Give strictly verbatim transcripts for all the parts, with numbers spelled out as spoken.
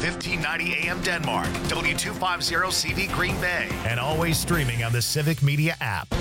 fifteen ninety A M Denmark, W two fifty C V Green Bay, and always streaming on the Civic Media app.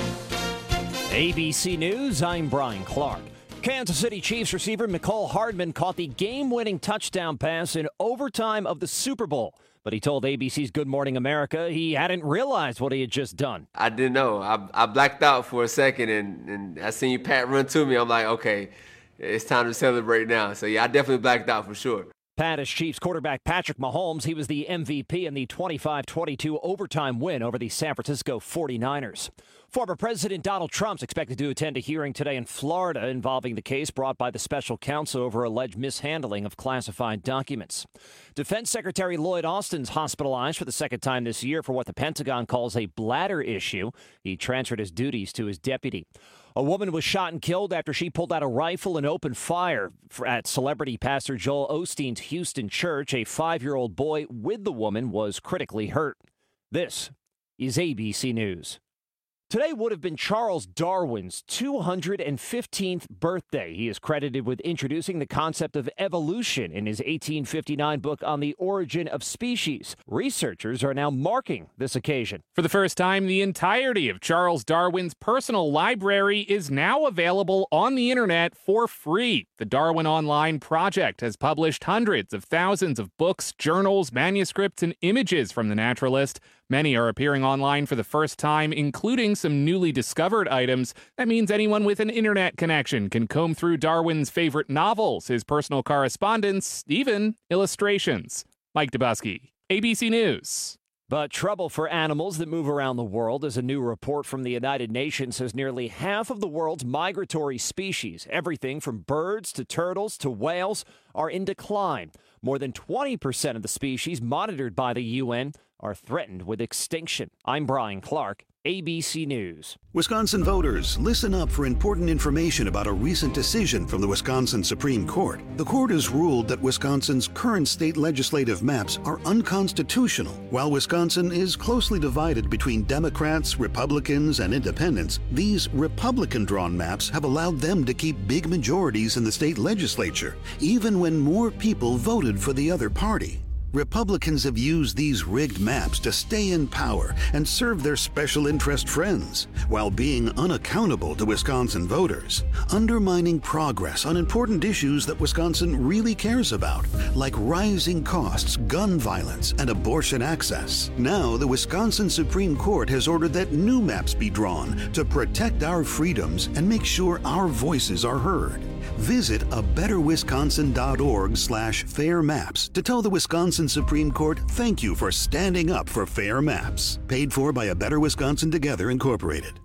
A B C News, I'm Brian Clark. Kansas City Chiefs receiver Mecole Hardman caught the game-winning touchdown pass in overtime of the Super Bowl. But he told A B C's Good Morning America he hadn't realized what he had just done. I didn't know. I, I blacked out for a second, and, and I seen Pat run to me. I'm like, okay, it's time to celebrate now. So, yeah, I definitely blacked out for sure. Pat is Chiefs quarterback Patrick Mahomes. He was the M V P in the twenty-five twenty-two overtime win over the San Francisco forty-niners. Former President Donald Trump's expected to attend a hearing today in Florida involving the case brought by the special counsel over alleged mishandling of classified documents. Defense Secretary Lloyd Austin's hospitalized for the second time this year for what the Pentagon calls a bladder issue. He transferred his duties to his deputy. A woman was shot and killed after she pulled out a rifle and opened fire at celebrity pastor Joel Osteen's Houston church. A five-year-old boy with the woman was critically hurt. This is A B C News. Today would have been Charles Darwin's two hundred fifteenth birthday. He is credited with introducing the concept of evolution in his eighteen fifty-nine book On the Origin of Species. Researchers are now marking this occasion. For the first time, the entirety of Charles Darwin's personal library is now available on the internet for free. The Darwin Online Project has published hundreds of thousands of books, journals, manuscripts, and images from the naturalist. Many are appearing online for the first time, including some newly discovered items. That means anyone with an internet connection can comb through Darwin's favorite novels, his personal correspondence, even illustrations. Mike Dubusky, A B C News. But trouble for animals that move around the world, as a new report from the United Nations says nearly half of the world's migratory species, everything from birds to turtles to whales, are in decline. More than twenty percent of the species monitored by the U N are threatened with extinction. I'm Brian Clark, A B C News. Wisconsin voters, listen up for important information about a recent decision from the Wisconsin Supreme Court. The court has ruled that Wisconsin's current state legislative maps are unconstitutional. While Wisconsin is closely divided between Democrats, Republicans, and independents, these Republican-drawn maps have allowed them to keep big majorities in the state legislature, even when more people voted for the other party. Republicans have used these rigged maps to stay in power and serve their special interest friends, while being unaccountable to Wisconsin voters, undermining progress on important issues that Wisconsin really cares about, like rising costs, gun violence, and abortion access. Now, the Wisconsin Supreme Court has ordered that new maps be drawn to protect our freedoms and make sure our voices are heard. Visit a better wisconsin dot org slash fair maps to tell the Wisconsin Supreme Court thank you for standing up for fair maps. Paid for by A Better Wisconsin Together, Incorporated.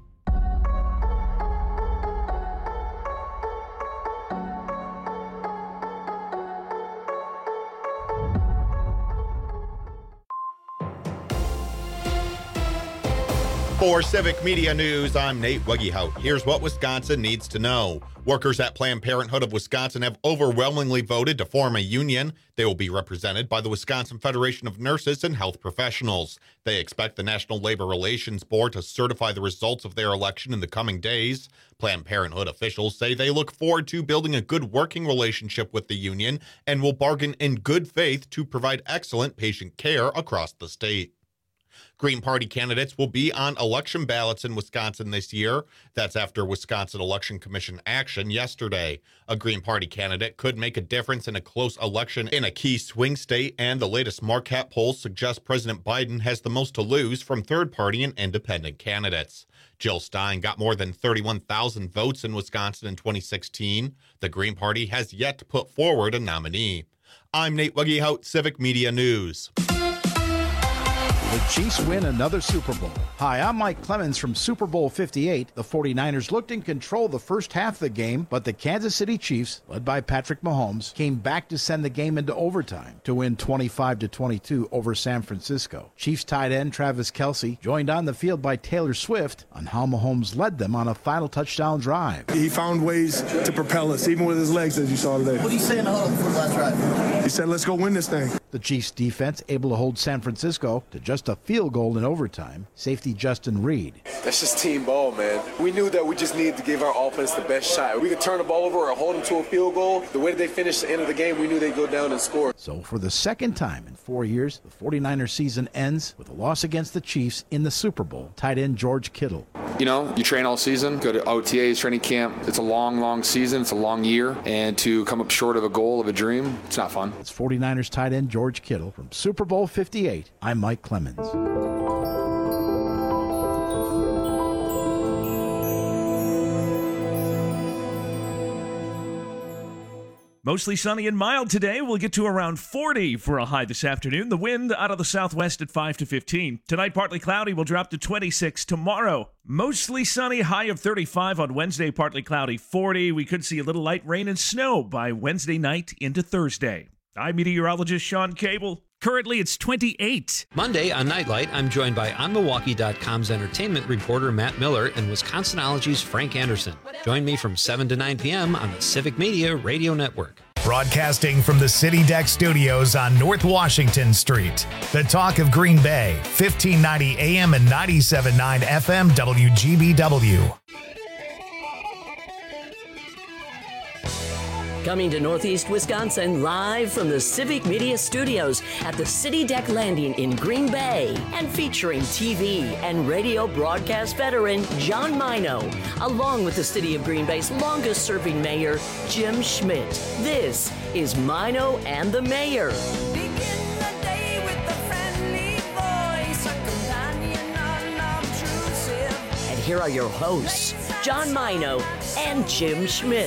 For Civic Media News, I'm Nate Weggehout. Here's what Wisconsin needs to know. Workers at Planned Parenthood of Wisconsin have overwhelmingly voted to form a union. They will be represented by the Wisconsin Federation of Nurses and Health Professionals. They expect the National Labor Relations Board to certify the results of their election in the coming days. Planned Parenthood officials say they look forward to building a good working relationship with the union and will bargain in good faith to provide excellent patient care across the state. Green Party candidates will be on election ballots in Wisconsin this year. That's after Wisconsin Election Commission action yesterday. A Green Party candidate could make a difference in a close election in a key swing state, and the latest Marquette polls suggest President Biden has the most to lose from third-party and independent candidates. Jill Stein got more than thirty-one thousand votes in Wisconsin in twenty sixteen. The Green Party has yet to put forward a nominee. I'm Nate Weggehout, Civic Media News. The Chiefs win another Super Bowl. Hi, I'm Mike Clemens from Super Bowl fifty-eight. The forty-niners looked in control the first half of the game, but the Kansas City Chiefs, led by Patrick Mahomes, came back to send the game into overtime to win twenty-five to twenty-two over San Francisco. Chiefs tight end Travis Kelce joined on the field by Taylor Swift on how Mahomes led them on a final touchdown drive. He found ways to propel us, even with his legs, as you saw today. What do you say in the huddle before the last drive? He said, let's go win this thing. The Chiefs defense able to hold San Francisco to just a field goal in overtime. Safety Justin Reed. That's just team ball, man. We knew that we just needed to give our offense the best shot. We could turn the ball over or hold them to a field goal. The way they finished the end of the game, we knew they'd go down and score. So for the second time in four years, the 49ers season ends with a loss against the Chiefs in the Super Bowl. Tight end George Kittle. You know, you train all season, go to O T As, training camp. It's a long, long season. It's a long year. And to come up short of a goal, of a dream, it's not fun. It's 49ers tight end George Kittle. From Super Bowl fifty-eight, I'm Mike Clemens. Mostly sunny and mild today. We'll get to around forty for a high this afternoon. The wind out of the southwest at five to fifteen. Tonight, partly cloudy. Will drop to twenty-six tomorrow. Mostly sunny, high of thirty-five on Wednesday, partly cloudy, forty. We could see a little light rain and snow by Wednesday night into Thursday. I'm meteorologist Sean Cable. Currently, it's twenty-eight. Monday on Nightlight, I'm joined by On Milwaukee dot com's entertainment reporter Matt Miller and Wisconsinology's Frank Anderson. Join me from seven to nine p.m. on the Civic Media Radio Network. Broadcasting from the City Deck Studios on North Washington Street. The talk of Green Bay, fifteen ninety A M and ninety-seven point nine F M W G B W. Coming to Northeast Wisconsin live from the Civic Media Studios at the City Deck Landing in Green Bay and featuring T V and radio broadcast veteran John Mino, along with the City of Green Bay's longest serving mayor, Jim Schmidt. This is Mino and the Mayor. Begin the day with a friendly voice, a companion unobtrusive. And here are your hosts, John Mino and Jim Schmidt.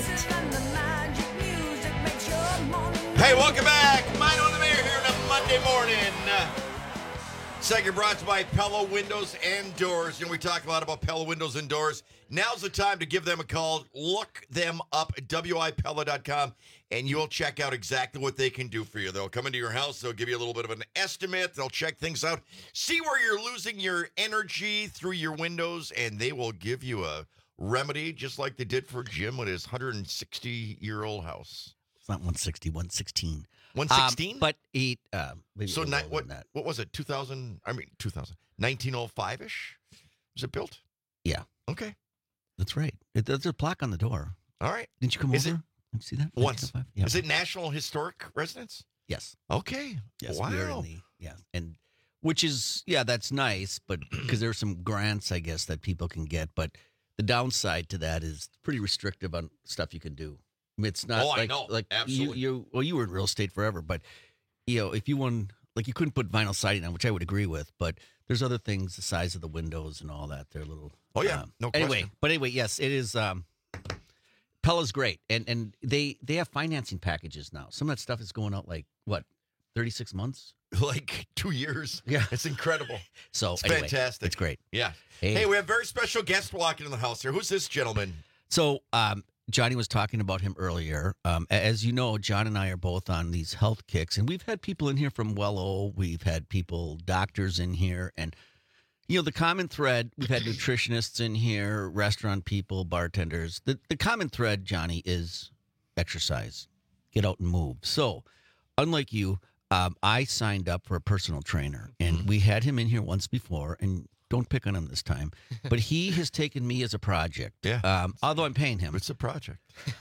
Hey, welcome back. Mine on the Mayor here on a Monday morning. Uh, segment brought to you by Pella Windows and Doors. You know, we talk a lot about Pella Windows and Doors. Now's the time to give them a call. Look them up at W I Pella dot com, and you'll check out exactly what they can do for you. They'll come into your house. They'll give you a little bit of an estimate. They'll check things out, see where you're losing your energy through your windows, and they will give you a remedy, just like they did for Jim with his one hundred sixty-year-old house. It's not one sixty, one sixteen. one sixteen? Um, but he, uh, maybe so a ni- little what, than that. what was it, two thousand? I mean, two thousand. nineteen oh five-ish? Was it built? Yeah. Okay. That's right. It, there's a plaque on the door. All right. Didn't you come Is over it- and see that? Once. Yeah. Is it National Historic Residence? Yes. Okay. Yes. Wow. We're in the, yeah. And which is, yeah, that's nice, but because there's some grants, I guess, that people can get. But the downside to that is pretty restrictive on stuff you can do. I mean, it's not Oh, I like, know. like you, Absolutely. you, well, you were in real estate forever, but, you know, if you won, like you couldn't put vinyl siding on, which I would agree with, but there's other things, the size of the windows and all that. They're a little. Oh, yeah. um, No Anyway, question. but anyway, yes, it is. Um, Pella's great. And and they, they have financing packages now. Some of that stuff is going out like, what, thirty-six months? Like two years. Yeah. It's incredible. So It's anyway, fantastic. It's great. Yeah. Hey. Hey, we have a very special guest walking in the house here. Who's this gentleman? So um, Johnny was talking about him earlier. Um, a- as you know, John and I are both on these health kicks, and we've had people in here from Wello. We've had people, doctors in here, and you know the common thread. We've had nutritionists in here, restaurant people, bartenders. The the common thread, Johnny, is exercise. Get out and move. So, unlike you, um, I signed up for a personal trainer, and Mm-hmm. we had him in here once before, and. Don't pick on him this time, but he has taken me as a project. Yeah. Um, although I'm paying him. It's a project.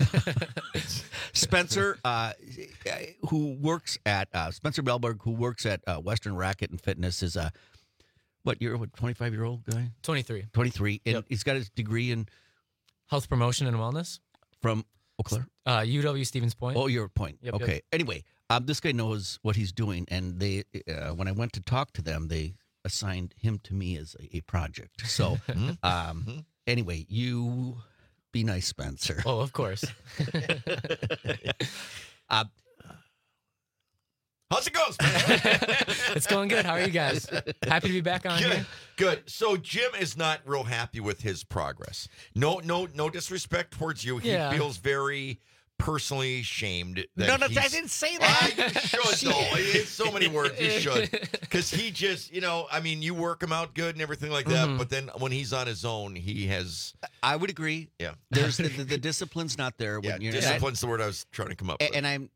Spencer, uh, who works at uh, Spencer Belberg, who works at uh, Western Racket and Fitness, is a what you're what twenty-five year old guy? twenty-three. twenty-three, and Yep. he's got his degree in Health promotion and wellness. from Eau Claire. Uh, U W Stevens Point. Oh, your point. Yep, okay. yep. Anyway, um, this guy knows what he's doing, and they uh, when I went to talk to them, they assigned him to me as a, a project. So, um, anyway, you be nice, Spencer. Oh, of course. uh, How's it going, Spencer? It's going good. How are you guys? Happy to be back on Good. here. Good. So Jim is not real happy with his progress. No, no, no disrespect towards you. He Yeah. feels very personally shamed. That No, no, I he's- didn't say Ah, that. you should, though. It's so many words. You should. Because he just, you know, I mean, you work him out good and everything like that, Mhm. but then when he's on his own, he has. I would agree. Yeah. There's the, the, the discipline's not there when Yeah, you're discipline's the word I was trying to come up and, with. and I'm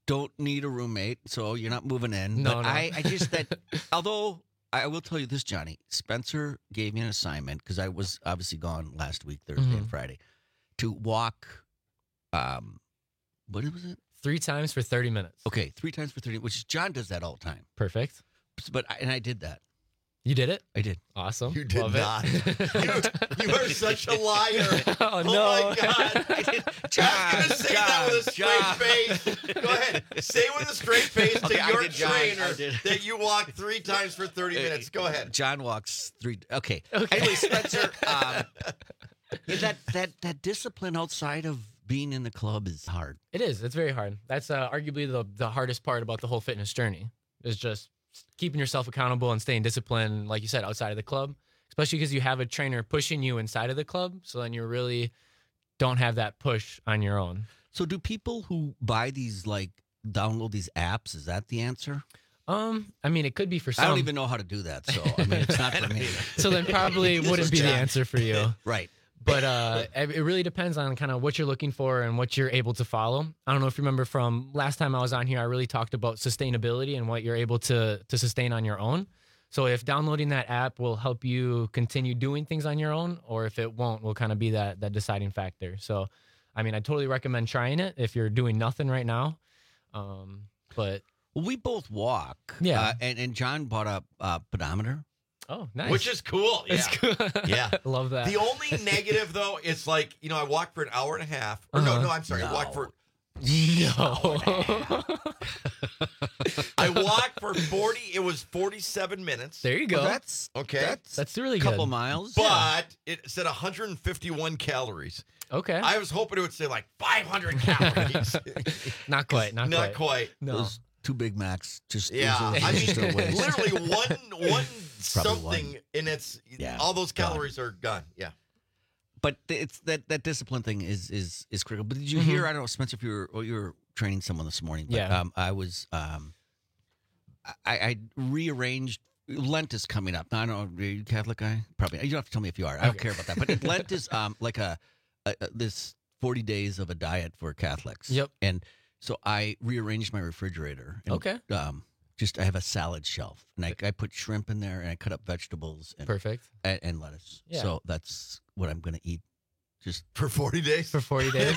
don't need a roommate, so you're not moving in. No, but no. I, I just that. Although I will tell you this, Johnny, Spencer gave me an assignment because I was obviously gone last week, Thursday Mhm. and Friday, to walk. Um, what was it? Three times for thirty minutes. Okay, three times for thirty, which John does that all the time. Perfect. But I, and I did that. You did it? I did. Awesome. You did Love not. It. you, you are such a liar. Oh, Oh no. my God. I did. I'm going to say that with a straight John. face. Go ahead. Say with a straight face Okay, to I your did, John. I trainer did. that you walked three times for thirty minutes. Go ahead. John walks three. Okay. Okay. Anyway, Spencer, um, yeah, that that that discipline outside of being in the club is hard. It is. It's very hard. That's uh, arguably the the hardest part about the whole fitness journey is just keeping yourself accountable and staying disciplined, like you said, outside of the club, especially because you have a trainer pushing you inside of the club. So then you really don't have that push on your own. So do people who buy these, like, download these apps, is that the answer? Um, I mean, it could be for some. I don't even know how to do that, so I mean, it's not for me. So then probably This wouldn't is be the John. answer for you. Right. But uh, it it really depends on kind of what you're looking for and what you're able to follow. I don't know if you remember from last time I was on here, I really talked about sustainability and what you're able to to sustain on your own. So if downloading that app will help you continue doing things on your own, or if it won't, will kind of be that that deciding factor. So, I mean, I totally recommend trying it if you're doing nothing right now. Um, but Well, we both walk. Yeah. Uh, and, and John bought a uh, pedometer. oh, nice. Which is cool. Yeah. It's cool. Yeah. Love that. The only negative, though, is like, you know, I walked for an hour and a half. Or no, Uh-huh. no, I'm sorry. I walked for no. I walked for forty. It was forty-seven minutes. There you go. Well, that's Okay. That's, That's really a couple good. miles. But it said one hundred fifty-one calories. Okay. I was hoping it would say like five hundred calories. Not quite. Not, Not quite. quite. No. Those two Big Macs. Just Yeah, it was a- I just a mean, waste. literally one one Probably something, one. and it's Yeah, all those gone. calories are gone. Yeah. But it's that that discipline thing is is is critical. But did you Mhm. hear? I don't know, Spencer, if you were well, you were training someone this morning. But, Yeah. Um, I was. Um, I, I rearranged. Lent is coming up. Now, I don't know. Are you a Catholic guy? Probably. You don't have to tell me if you are. I don't Okay. care about that. But Lent is um like a, a, a this forty days of a diet for Catholics. Yep. And so I rearranged my refrigerator. And, Okay. Um, just I have a salad shelf, and I, I put shrimp in there, and I cut up vegetables and Perfect. and, and lettuce. Yeah. So that's what I'm going to eat. Just For forty days? For forty days.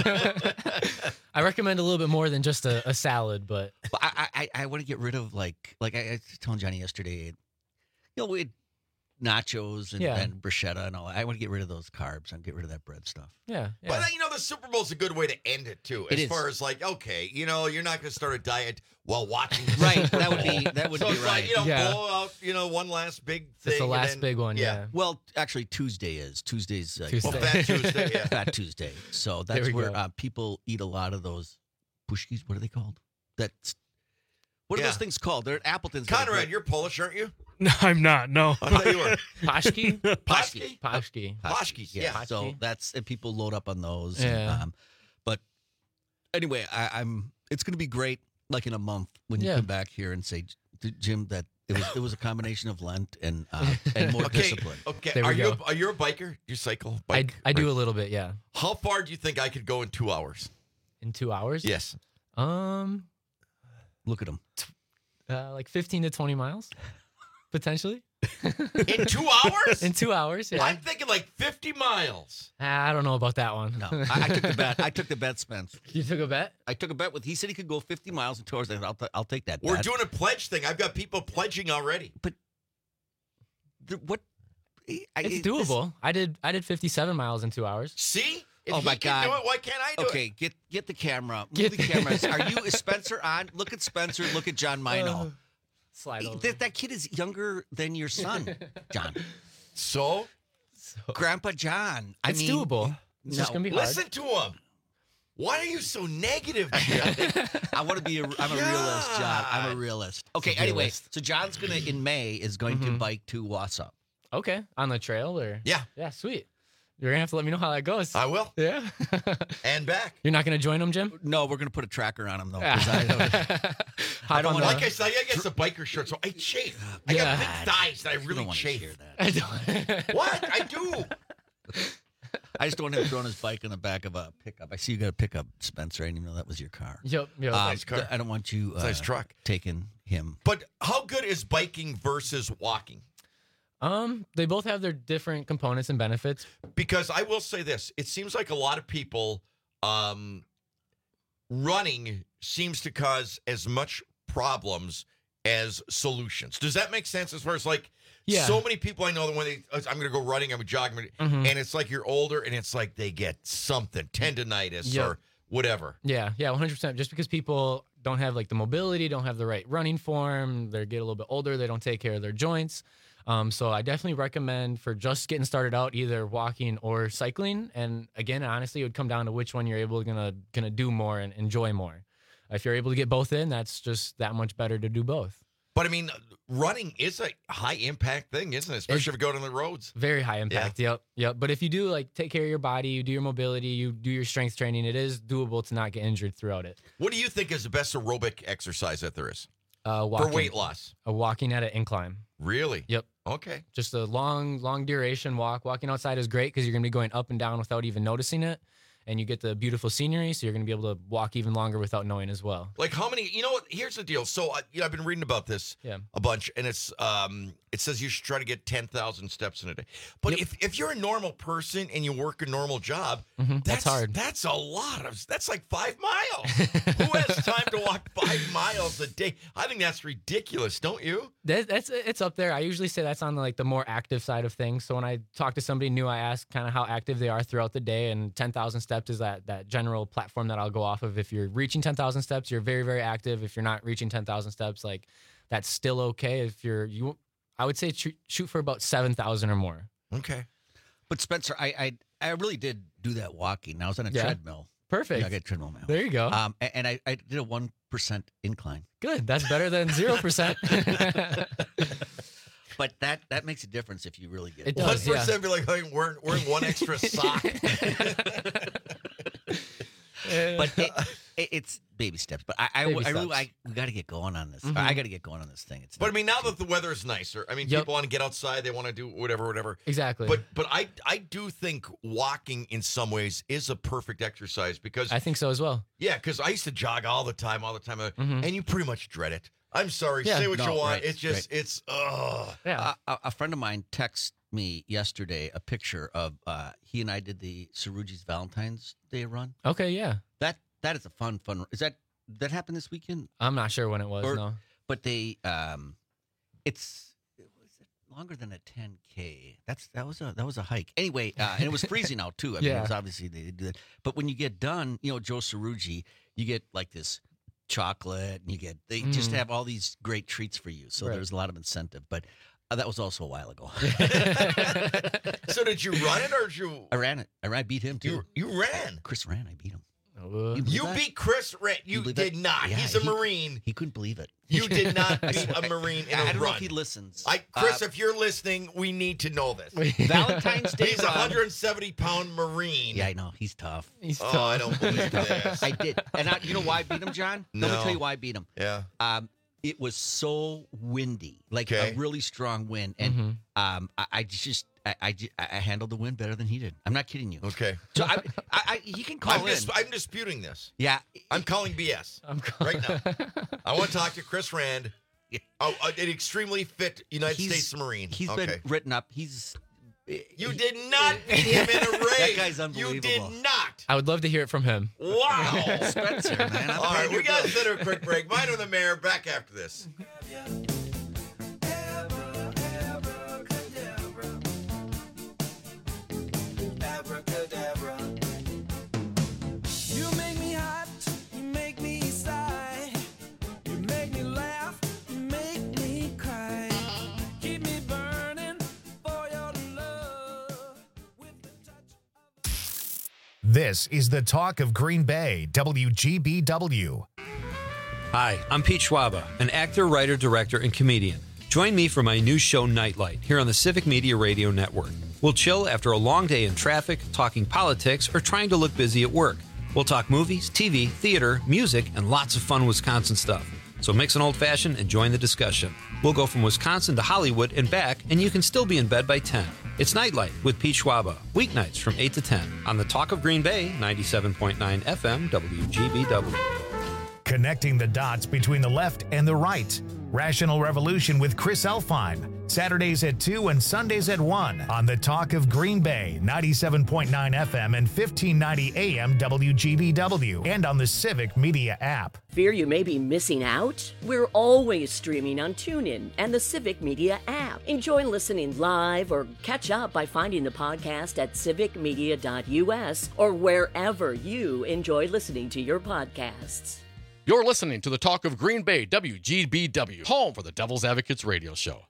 I recommend a little bit more than just a, a salad, but But I I, I want to get rid of like like I, I was telling Johnny yesterday, you know, we had nachos and, Yeah. and bruschetta and all. I want to get rid of those carbs and get rid of that bread stuff. yeah. yeah. But, uh, you know, the Super Bowl's a good way to end it, too. It As is. far as like, okay, you know, you're not going to start a diet while watching. the Right, Super that would be- Bowl. that would so be it's like, right. you know, Yeah. blow out, you know, one last big thing. It's the and last then- big one, yeah. Well, actually, Tuesday is Tuesday's uh, Tuesday. Well, Fat Tuesday, yeah. Fat Tuesday. So There that's we where go. uh, people eat a lot of those pushkis. What are they called? That's what are Yeah. those things called? They're at Appleton's. got a Conrad, great- you're Polish, aren't you? No, I'm not. No. I thought you were. Pashki? Pashki? Pashki. Pashkis, yeah. So Pashki. that's and people load up on those. Yeah. And, um, but anyway, I, I'm. It's going to be great. Like in a month when you Yeah. come back here and say, "J- Jim, that it was it was a combination of Lent and uh, and more Okay, discipline. okay. There we Are you, go. a, are you a biker? Do you cycle? I, Bike? I do a little bit, yeah. How far do you think I could go in two hours? In two hours? Yes. Um, Look at them. uh, like fifteen to twenty miles, potentially. In two hours? In two hours, yeah. I'm thinking like fifty miles. I don't know about that one. No, I, I took the bet. I took the bet, Spence. You took a bet? I took a bet with. He said he could go fifty miles in two hours. I said, I'll, t- I'll take that. We're bet. doing a pledge thing. I've got people pledging already. The- what? I, It's it- doable. I did I did fifty-seven miles in two hours. See? If Oh he my can do God. it, why can't I do Okay, it? get get the camera. Move Get the the- cameras. Are you is Spencer on? Look at Spencer. Look at John Mino. Slide over. that, that kid is younger than your son, John. So? Grandpa John. I It's mean, doable. It's just no. gonna be hard. Listen to him. Why are you so negative, Jim? I want to be a. I'm a realist, John. I'm a God. realist. Okay. He's a Anyway, realist. so John's gonna in May is going to Mhm. bike to Wausau. Okay, on the trail or Yeah, yeah, sweet. You're gonna have to let me know how that goes. I will. yeah. And back. You're not gonna join them, Jim? No, we're gonna put a tracker on him though. 'cause I don't, Hop I don't on wanna- Like I said, I guess a biker shirt, so I chafe. I Yeah. got big thighs that I you don't really want to chafe. hear that. I don't. What? I do. I just don't want him throwing his bike in the back of a pickup. I see you got a pickup, Spencer. I didn't even know that was your car. Yep. yep. Um, Nice car. I don't want you uh, Nice truck. taking him. But how good is biking versus walking? Um, they both have their different components and benefits. Because I will say this, it seems like a lot of people, um, running seems to cause as much problems as solutions. Does that make sense? As far as like, Yeah. so many people I know that when they, I'm going to go running, I'm jogging, Mhm. and it's like you're older, and it's like they get something, tendonitis Yep. or whatever. Yeah, yeah, one hundred percent. Just because people don't have like the mobility, don't have the right running form, they get a little bit older, they don't take care of their joints. Um, so I definitely recommend for just getting started out, either walking or cycling. And again, honestly, it would come down to which one you're able gonna gonna do more and enjoy more. If you're able to get both in, that's just that much better to do both. But I mean, running is a high impact thing, isn't it? Especially if you go down the roads. Very high impact. Yep. Yep. But if you do like take care of your body, you do your mobility, you do your strength training, it is doable to not get injured throughout it. What do you think is the best aerobic exercise that there is? Uh, For walking, weight loss. A walking at an incline. Really? Yep. Okay. Just a long, long duration walk. Walking outside is great because you're going to be going up and down without even noticing it. And you get the beautiful scenery, so you're going to be able to walk even longer without knowing as well. Like how many? You know what? Here's the deal. So uh, you know, I've been reading about this Yeah. a bunch, and it's um, it says you should try to get ten thousand steps in a day. But if if you're a normal person and you work a normal job, Mhm, that's hard. That's a lot of. That's like five miles. Who has time to walk five miles a day? I think that's ridiculous. Don't you? That, that's it's up there. I usually say that's on the, like the more active side of things. So when I talk to somebody new, I ask kind of how active they are throughout the day, and ten thousand steps is that that general platform that I'll go off of. If you're reaching ten thousand steps, you're very very active. If you're not reaching ten thousand steps, like that's still okay. If you're you, I would say shoot, shoot for about seven thousand or more. Okay. But Spencer, I, I I really did do that walking. I was on a Yeah. treadmill. Perfect. Yeah, I got a treadmill now. There you go. Um, a- and I, I did a one percent incline. Good. That's better than zero percent. But that that makes a difference if you really get It One does, yeah. percent be like wearing wearing one extra sock. But it, it, it's baby steps. But I I, Baby I really steps. I, we got to get going on this. Mhm. I got to get going on this thing. It's But I not- mean, now that the weather is nicer, I mean, Yep. people want to get outside. They want to do whatever, whatever. Exactly. But but I I do think walking in some ways is a perfect exercise because I think so as well. yeah, because I used to jog all the time, all the time, uh, Mhm. and you pretty much dread it. I'm sorry, Yeah. say what No, you want. right, it's just it's ugh. Yeah. a, a- a friend of mine texted me yesterday a picture of uh, he and I did the Saruji's Valentine's Day run. Okay. Yeah. That that is a fun fun. Is that that happened this weekend? I'm not sure when it was. Or- no. But they um, it's it was it longer than a ten K. That's that was a that was a hike. Anyway, uh, and it was freezing out too. I mean, it Yeah. was obviously they did that. But when you get done, you know, Joe Saruji, you get like this chocolate, and you get they just Mhm. have all these great treats for you. So Right. there's a lot of incentive. But uh, that was also a while ago. So did you run it or did you I ran it. I ran, I beat him too. you you ran? Chris ran. I beat him. Uh, believe You that? beat Chris Ran. You, believe did that? not. Yeah, He's a he- Marine. He couldn't believe it. You did not I beat swear- a Marine in I a don't know run. if he listens. I, Chris, Uh, if you're listening, we need to know this. Valentine's Day He's a run. one hundred seventy pound Marine. Yeah, I know. He's tough. He's Oh, I don't believe this. I did. And I, you know why I beat him, John? Let me No. tell you why I beat him. Yeah. Um, it was so windy, like Okay. a really strong wind, and Mhm. um, I, I just I, I, ju- I handled the wind better than he did. I'm not kidding you. Okay. So I, I, I he can call I'm, in. dis- I'm disputing this. yeah, I'm calling B S I'm right now. I want to talk to Chris Rand, oh, an extremely fit United He's- States Marine. He's okay. been written up. He's You did not beat him in a race. That guy's You did unbelievable. not. I would love to hear it from him. Wow. Spencer, man. I'm All right, paying we your got to bill. sit a quick break. Mine or the mayor. Back after this. You make me hot, you make me sigh, you make me laugh, you make me cry, keep me burning for your love with the touch. This is the talk of Green Bay, W G B W. Hi, I'm Pete Schwaba, an actor, writer, director, and comedian. Join me for my new show, Nightlight, here on the Civic Media Radio Network. We'll chill after a long day in traffic, talking politics, or trying to look busy at work. We'll talk movies, T V, theater, music, and lots of fun Wisconsin stuff. So mix an old-fashioned and join the discussion. We'll go from Wisconsin to Hollywood and back, and you can still be in bed by ten. It's Nightlight with Pete Schwaba, weeknights from eight to ten on the Talk of Green Bay, ninety-seven point nine F M W G B W. Connecting the dots between the left and the right. Rational Revolution with Chris Elfine. Saturdays at two and Sundays at one on the Talk of Green Bay, ninety-seven point nine F M and fifteen ninety A M W G B W, and on the Civic Media app. Fear you may be missing out? We're always streaming on TuneIn and the Civic Media app. Enjoy listening live or catch up by finding the podcast at civic media dot U S or wherever you enjoy listening to your podcasts. You're listening to the Talk of Green Bay, W G B W, home for the Devil's Advocates radio show.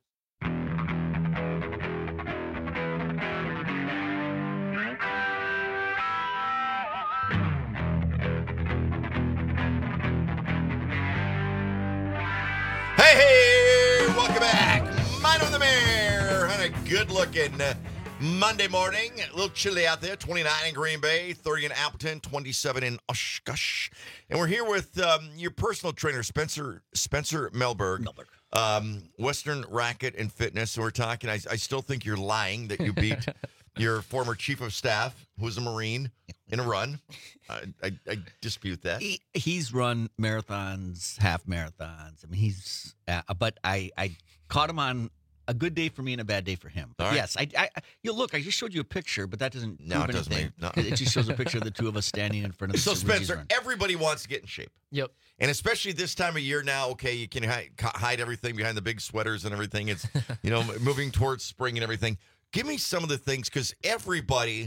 Hey, hey, welcome back. Mind of the Mayor on a good-looking uh, Monday morning. A little chilly out there, twenty-nine in Green Bay, thirty in Appleton, twenty-seven in Oshkosh. And we're here with um, your personal trainer, Spencer Spencer Melberg, Melberg. Um, Western Racket and Fitness. So we're talking, I, I still think you're lying that you beat your former chief of staff, who was a Marine, in a run. I, I, I dispute that. He, he's run marathons, half marathons. I mean, he's. Uh, but I, I caught him on a good day for me and a bad day for him. But All right. yes, I, I. You look. I just showed you a picture, but that doesn't. No, prove it doesn't anything. make- no. It just shows a picture of the two of us standing in front of. So, the Cerrugi's Spencer, run. everybody wants to get in shape. Yep. And especially this time of year now, okay, you can hide, hide everything behind the big sweaters and everything. It's, you know, moving towards spring and everything. Give me some of the things, because everybody,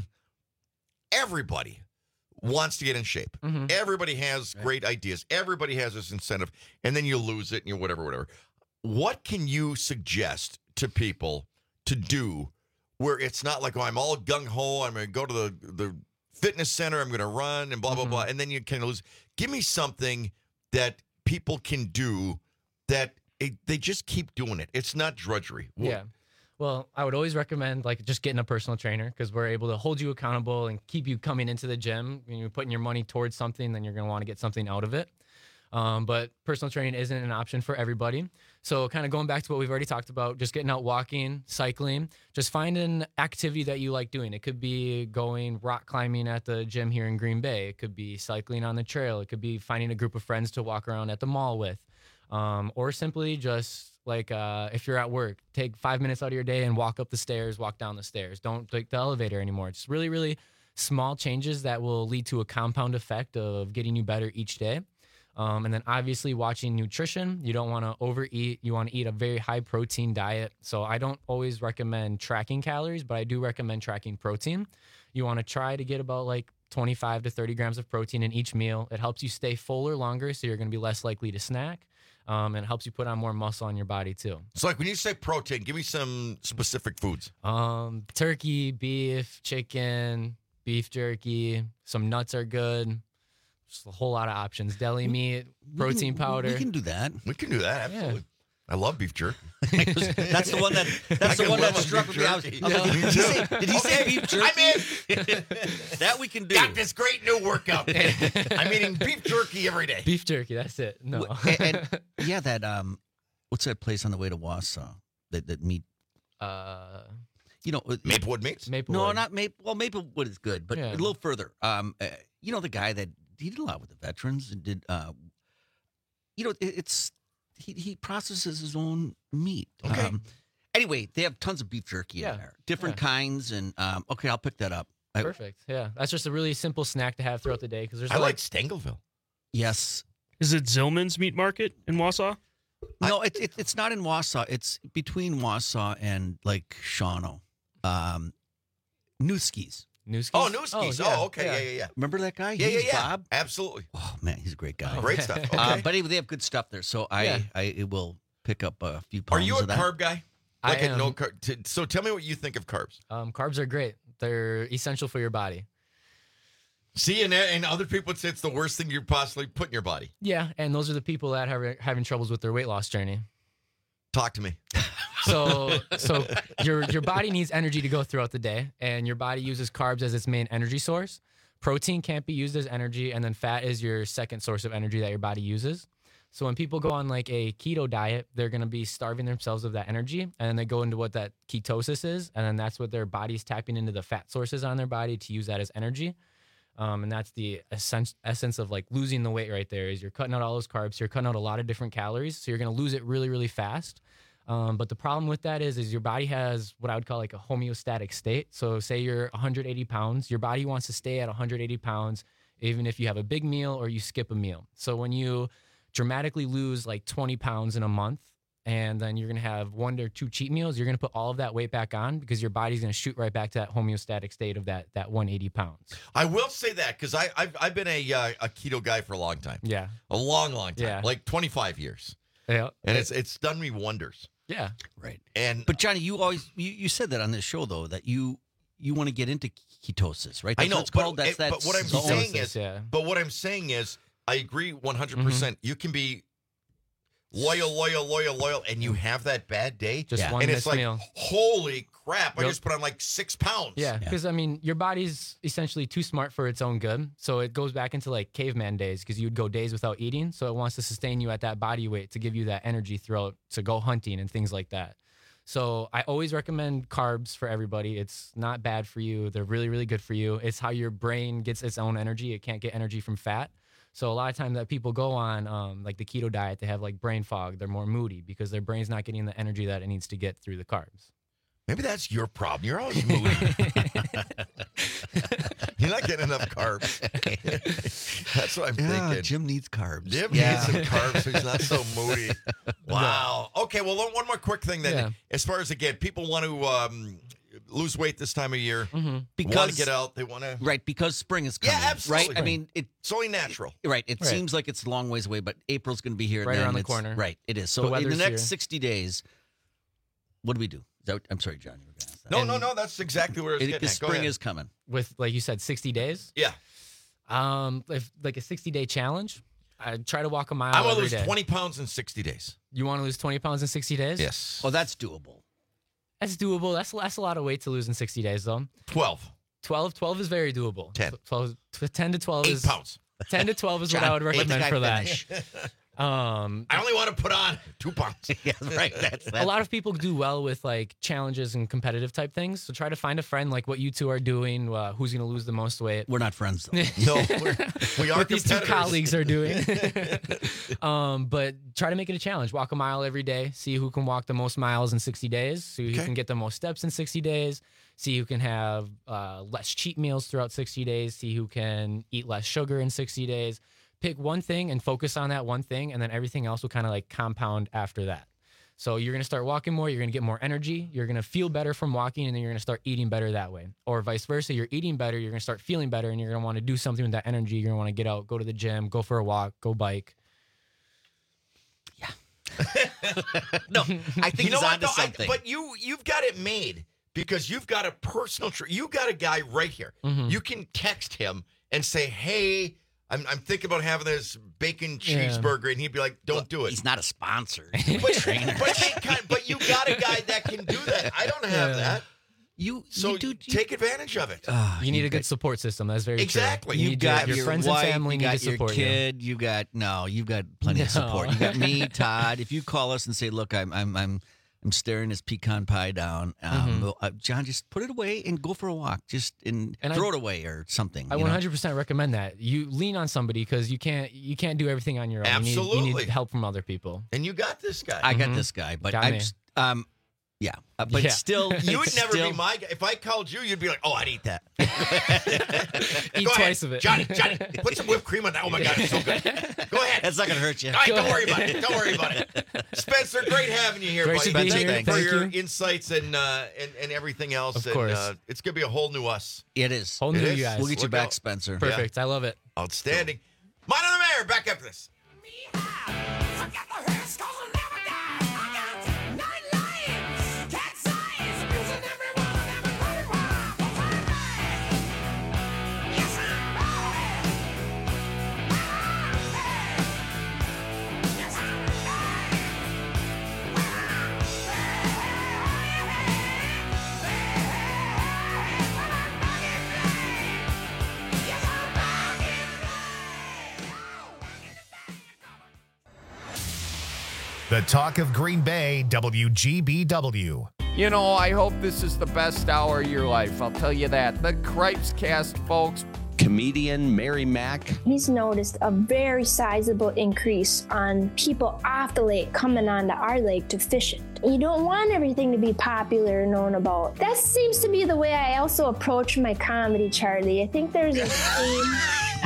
everybody wants to get in shape. Mhm. Everybody has great ideas. Everybody has this incentive. And then you lose it and you whatever, whatever. What can you suggest to people to do where it's not like, oh, I'm all gung-ho, I'm going to go to the, the fitness center, I'm going to run and blah, blah, Mhm. blah, and then you kind of lose. Give me something that people can do that it, they just keep doing it. It's not drudgery. Wh- Yeah. Well, I would always recommend like just getting a personal trainer because we're able to hold you accountable and keep you coming into the gym. When you're putting your money towards something, then you're going to want to get something out of it. Um, but personal training isn't an option for everybody. So kind of going back to what we've already talked about, just getting out walking, cycling, just find an activity that you like doing. It could be going rock climbing at the gym here in Green Bay. It could be cycling on the trail. It could be finding a group of friends to walk around at the mall with. Um, or simply just like uh, if you're at work, take five minutes out of your day and walk up the stairs, walk down the stairs. Don't take the elevator anymore. It's really, really small changes that will lead to a compound effect of getting you better each day. Um, and then obviously watching nutrition. You don't want to overeat. You want to eat a very high protein diet. So I don't always recommend tracking calories, but I do recommend tracking protein. You want to try to get about like twenty-five to thirty grams of protein in each meal. It helps you stay fuller longer, so you're going to be less likely to snack. Um, and it helps you put on more muscle on your body too. So, like when you say protein, give me some specific foods. Um, turkey, beef, chicken, beef jerky. Some nuts are good. Just a whole lot of options. Deli meat, protein powder. We can do that. We can do that. Absolutely. I love beef jerky. That's the one that. That's I the one that love struck beef me. I was, I jerky. was like, did he say, did he say Okay, beef jerky? I'm in. That we can do. Got this great new workout. I'm eating beef jerky every day. Beef jerky. That's it. No. and, and yeah, that um, what's that place on the way to Wausau? That that meat. Uh, you know, Maplewood Meats. Maplewood. No, not Maple. Well, Maplewood is good, but Yeah. a little further. Um, uh, you know, the guy that he did a lot with the veterans and did. Uh, you know, it, it's he he processes his own meat. Okay. Um, anyway, they have tons of beef jerky Yeah. in there, different Yeah. kinds, and um, okay, I'll pick that up. I- Perfect. Yeah, that's just a really simple snack to have throughout the day because there's I like, like Stangleville. Yes. Is it Zillman's Meat Market in Wausau? No, it, it, it's not in Wausau. It's between Wausau and like Shawano. Um, Newski's. Newski's. Oh, Newski's. Oh, yeah, okay. Yeah, yeah, yeah. Remember that guy? Yeah, yeah, He's yeah. Bob. Absolutely. Oh man, he's a great guy. Great stuff. Okay. Uh, but anyway, they have good stuff there, so I, Yeah. I it will pick up a few Are pounds you a of that. carb guy? I Like a am. no carb. t- So tell me what you think of carbs. Um, carbs are great. They're essential for your body. See, and, and other people would say it's the worst thing you possibly put in your body. Yeah, and those are the people that are having troubles with their weight loss journey. Talk to me. So, so your your body needs energy to go throughout the day, and your body uses carbs as its main energy source. Protein can't be used as energy, and then fat is your second source of energy that your body uses. So when people go on like a keto diet, they're going to be starving themselves of that energy. And then they go into what that ketosis is. And then that's what their body's tapping into the fat sources on their body to use that as energy. Um, and that's the essence, essence of like losing the weight right there is you're cutting out all those carbs. You're cutting out a lot of different calories. So you're going to lose it really, really fast. Um, but the problem with that is, is your body has what I would call like a homeostatic state. So say you're one hundred eighty pounds, your body wants to stay at one hundred eighty pounds, even if you have a big meal or you skip a meal. So when you dramatically lose like twenty pounds in a month, and then you're going to have one or two cheat meals, you're going to put all of that weight back on because your body's going to shoot right back to that homeostatic state of that that one hundred eighty pounds. I will say that because I I've, I've been a uh, a keto guy for a long time. Yeah, a long, long time. Yeah. Like twenty-five years. Yeah, and it's it's done me wonders. Yeah, right. And but Johnny, you always you, you said that on this show though that you you want to get into ketosis, right? That's I know, what it's but, called. That's it- that. but what I'm zone. saying is, yeah. but what I'm saying is, I agree one hundred percent. You can be loyal, loyal, loyal, loyal, and you have that bad day, Just one and it's missed like, meal. holy crap! I Yep. just put on like six pounds. Yeah, because I mean, your body's essentially too smart for its own good. So it goes back into like caveman days because you'd go days without eating. So it wants to sustain you at that body weight to give you that energy throughout to go hunting and things like that. So I always recommend carbs for everybody. It's not bad for you. They're really, really good for you. It's how your brain gets its own energy. It can't get energy from fat. So a lot of times that people go on um, like the keto diet, they have like brain fog. They're more moody because their brain's not getting the energy that it needs to get through the carbs. Maybe that's your problem. You're always moody. You're not getting enough carbs. That's what I'm Yeah, thinking. Jim needs carbs. Jim Yeah. needs some carbs so he's not so moody. Wow. Okay, well, one more quick thing then. Yeah. As far as, again, people want to um, lose weight this time of year, Mm-hmm. want Because- to get out, they want to... Right, because spring is coming. Yeah, absolutely. Right? I mean, it, it's only natural. Right. It Right. seems like it's a long ways away, but April's going to be here. Right then. around the It's- corner. Right. It is. The So in the weather's next here. sixty days, what do we do? Is that, I'm sorry, John. You were going to ask that. No, no, no, that's exactly where it's It- getting because at. Go spring ahead. is coming. With, like you said, sixty days? Yeah. Um, if like a sixty day challenge, I try to walk a mile I want to every lose day. twenty pounds in sixty days. You want to lose twenty pounds in sixty days? Yes. Oh, that's doable. That's doable. That's that's a lot of weight to lose in sixty days, though. twelve. twelve, twelve is very doable. ten. twelve, ten to twelve Eight is pounds. ten to twelve is what John, I would let the recommend guy for that. finish. Um, I only want to put on two pounds. Yeah, right. That's, a that's lot of people do well with like challenges and competitive type things. So try to find a friend like what you two are doing. Uh, who's going to lose the most weight? We're not friends, though. No, we're, we are what these two competitors. colleagues are doing. um, but try to make it a challenge. Walk a mile every day. See who can walk the most miles in sixty days. See who Okay. can get the most steps in sixty days. See who can have uh, less cheat meals throughout sixty days. See who can eat less sugar in sixty days. Pick one thing and focus on that one thing, and then everything else will kind of like compound after that. So you're going to start walking more, you're going to get more energy, you're going to feel better from walking, and then you're going to start eating better that way. Or vice versa, you're eating better, you're going to start feeling better, and you're going to want to do something with that energy. You're going to want to get out, go to the gym, go for a walk, go bike. no, I think You know he's what, onto though? I- something. but you, you've got it made because you've got a personal... Tr- you got a guy right here. Mhm. You can text him and say, hey... I'm, I'm thinking about having this bacon Yeah. cheeseburger, and he'd be like, "Don't do it." He's not a sponsor. But, but, he kind but you got a guy that can do that. I don't have Yeah. that. You So you do. take advantage of it. Ah, You need a got- good support system. That's very Exactly. true. You You need got your, your friends wife, and family you need got to your support you. kid, you got no, you've got plenty of support. You got me, Todd. If you call us and say, "Look, I'm I'm I'm I'm staring this pecan pie down," um, Mhm. well, uh, John, just put it away and go for a walk. Just and, And I- throw it away or something. I you know? one hundred percent recommend that. You lean on somebody because you can't you can't do everything on your own. You need, you Absolutely. need help from other people. And you got this guy. I got Mhm. this guy, but Got I'm me. just, um, yeah, uh, but Yeah. still, You would never still, be my guy. If I called you, you'd be like, "Oh, I'd eat that." Eat Go ahead. twice of it. Johnny. Johnny, put some whipped cream on that. Oh my God, it's so good. Go ahead. That's not gonna hurt you. All right, Go don't worry ahead. about it. Don't worry about it. Spencer, great having you here, Great buddy. to be Thank here. you for Thank your you. insights and, uh, and and everything else. Of and, course. Uh, it's gonna be a whole new us. It is. Whole It new is. you guys. We'll get you Look back, out. Spencer. Perfect. I love it. Outstanding. Mind on the mayor. Back after this. The Talk of Green Bay, W G B W. You know, I hope this is the best hour of your life. I'll tell you that. The Cripes Cast, folks. Comedian Mary Mack. He's noticed a very sizable increase on people off the lake coming onto our lake to fish it. You don't want everything to be popular and known about. That seems to be the way I also approach my comedy, Charlie. I think there's a theme.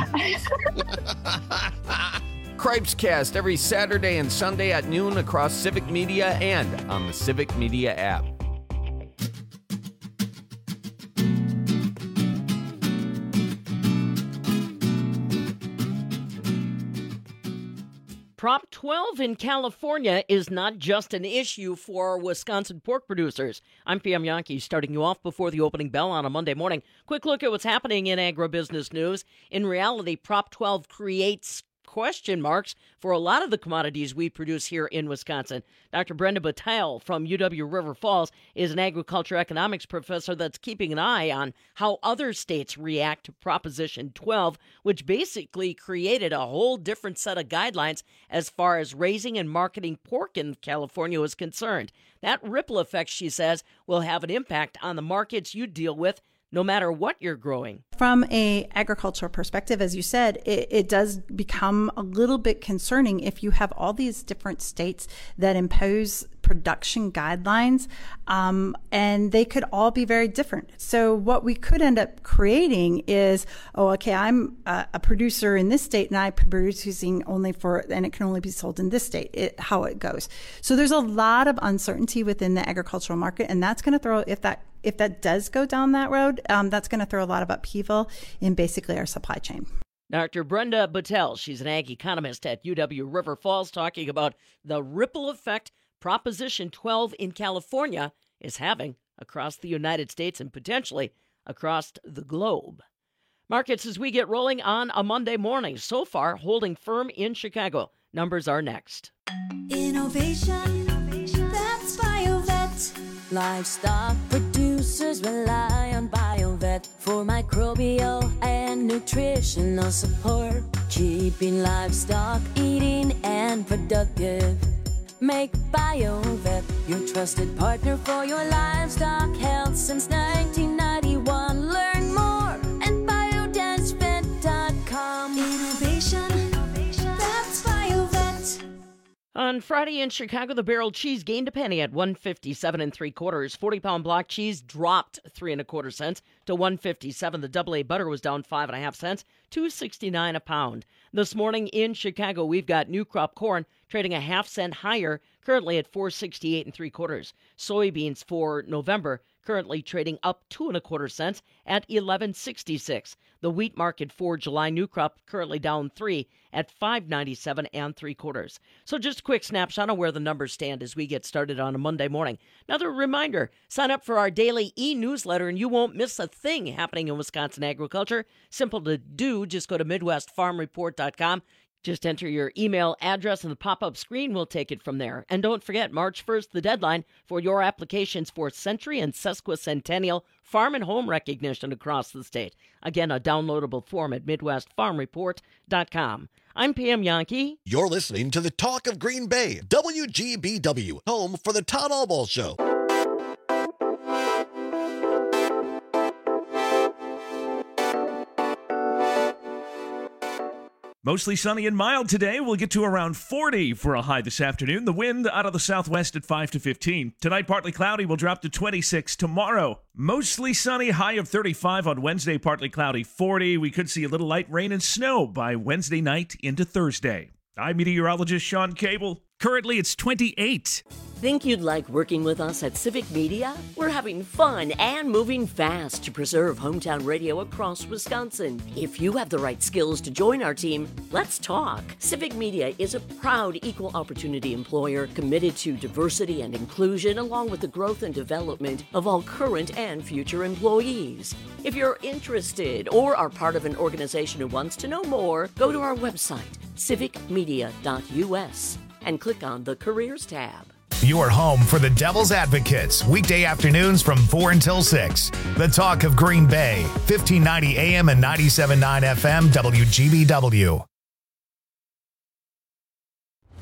Cripes Cast every Saturday and Sunday at noon across Civic Media and on the Civic Media app. Prop twelve in California is not just an issue for Wisconsin pork producers. I'm P M Yankee, starting you off before the opening bell on a Monday morning. Quick look at what's happening in agribusiness news. In reality, Prop twelve creates question marks for a lot of the commodities we produce here in Wisconsin. Doctor Brenda Battelle from U W River Falls is an agriculture economics professor that's keeping an eye on how other states react to Proposition twelve, which basically created a whole different set of guidelines as far as raising and marketing pork in California is concerned. That ripple effect, she says, will have an impact on the markets you deal with no matter what you're growing. From a agricultural perspective, as you said, it, it does become a little bit concerning if you have all these different states that impose production guidelines, um, and they could all be very different. So what we could end up creating is, oh, okay, I'm a, a producer in this state and I'm producing only for, and it can only be sold in this state, it, how it goes. So there's a lot of uncertainty within the agricultural market, and that's going to throw, if that if that does go down that road, um, that's going to throw a lot of upheaval in basically our supply chain. Doctor Brenda Battelle, she's an ag economist at U W River Falls, talking about the ripple effect Proposition twelve in California is having across the United States and potentially across the globe. Markets as we get rolling on a Monday morning, so far holding firm in Chicago. Numbers are next. Innovation, that's BioVet. Livestock producers rely on BioVet for microbial and nutritional support, keeping livestock eating and productive. Make BioVet your trusted partner for your livestock health since nineteen ninety-one. Learn more at biodance vet dot com. Innovation, that's BioVet. On Friday in Chicago, the barrel cheese gained a penny at one fifty-seven and three quarters. forty pound block cheese dropped three and a quarter cents to one fifty-seven. The double A butter was down five and a half cents, two sixty-nine a pound. This morning in Chicago, we've got new crop corn trading a half cent higher, currently at four sixty-eight and three quarters. Soybeans for November currently trading up two and a quarter cents at eleven sixty-six. The wheat market for July new crop currently down three at five ninety-seven and three quarters. So just a quick snapshot on where the numbers stand as we get started on a Monday morning. Another reminder, sign up for our daily e-newsletter and you won't miss a thing happening in Wisconsin agriculture. Simple to do, just go to midwest farm report dot com. Just enter your email address and the pop-up screen will take it from there. And don't forget, March first, the deadline for your applications for century and sesquicentennial farm and home recognition across the state. Again, a downloadable form at midwest farm report dot com. I'm P M Yankee. You're listening to the Talk of Green Bay, W G B W, home for the Todd Albaugh Show. Mostly sunny and mild today. We'll get to around forty for a high this afternoon. The wind out of the southwest at five to fifteen. Tonight, partly cloudy. We'll drop to twenty-six tomorrow. Mostly sunny, high of thirty-five on Wednesday, partly cloudy, forty. We could see a little light rain and snow by Wednesday night into Thursday. I'm meteorologist Sean Cable. Currently, it's twenty-eight. Think you'd like working with us at Civic Media? We're having fun and moving fast to preserve hometown radio across Wisconsin. If you have the right skills to join our team, let's talk. Civic Media is a proud equal opportunity employer committed to diversity and inclusion along with the growth and development of all current and future employees. If you're interested or are part of an organization who wants to know more, go to our website, civic media dot u s, and click on the Careers tab. Your home for the Devil's Advocates, weekday afternoons from four until six. The Talk of Green Bay, fifteen ninety A M and ninety-seven point nine F M, W G B W.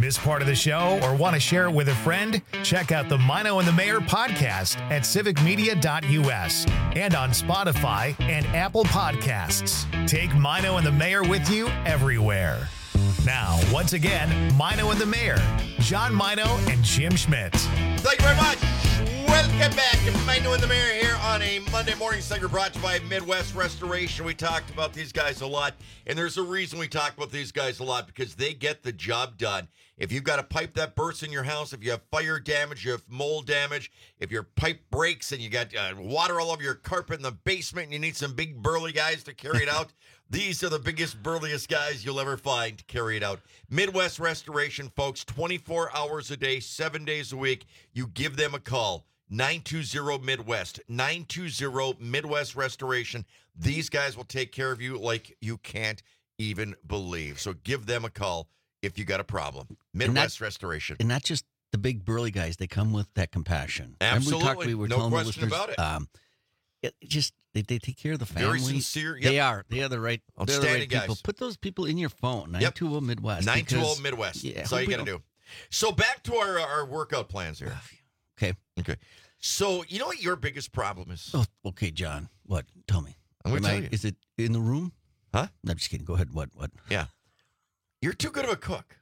Miss part of the show or want to share it with a friend? Check out the Mino and the Mayor podcast at civic media dot U S and on Spotify and Apple Podcasts. Take Mino and the Mayor with you everywhere. Now, once again, Mino and the Mayor, John Mino and Jim Schmidt. Thank you very much. Welcome back to Mino and the Mayor here on a Monday morning segment brought to you by Midwest Restoration. We talked about these guys a lot, and there's a reason we talk about these guys a lot, because they get the job done. If you've got a pipe that bursts in your house, if you have fire damage, you have mold damage, if your pipe breaks and you got uh, water all over your carpet in the basement and you need some big burly guys to carry it out, these are the biggest, burliest guys you'll ever find to carry it out. Midwest Restoration, folks, twenty-four hours a day, seven days a week. You give them a call. nine two zero Midwest, nine two zero Midwest Restoration. These guys will take care of you like you can't even believe. So give them a call if you got a problem. Midwest and not, Restoration. And not just the big burly guys. They come with that compassion. Absolutely. We talked, we were no telling question the listeners, about it. Um, it just they, they take care of the family. Very sincere. Yep. They are. They are the right, they're the Outstanding right people. guys. Put those people in your phone. nine two zero Midwest. nine two zero because- Midwest. Yeah, That's all you we got to don't- do. So back to our, our workout plans here. Okay. Okay. So you know what your biggest problem is? Oh, okay, John. What? Tell me. I'm going Am to tell I- you. Is it in the room? Huh? No, I'm just kidding. Go ahead. What? What? Yeah. You're too good of a cook.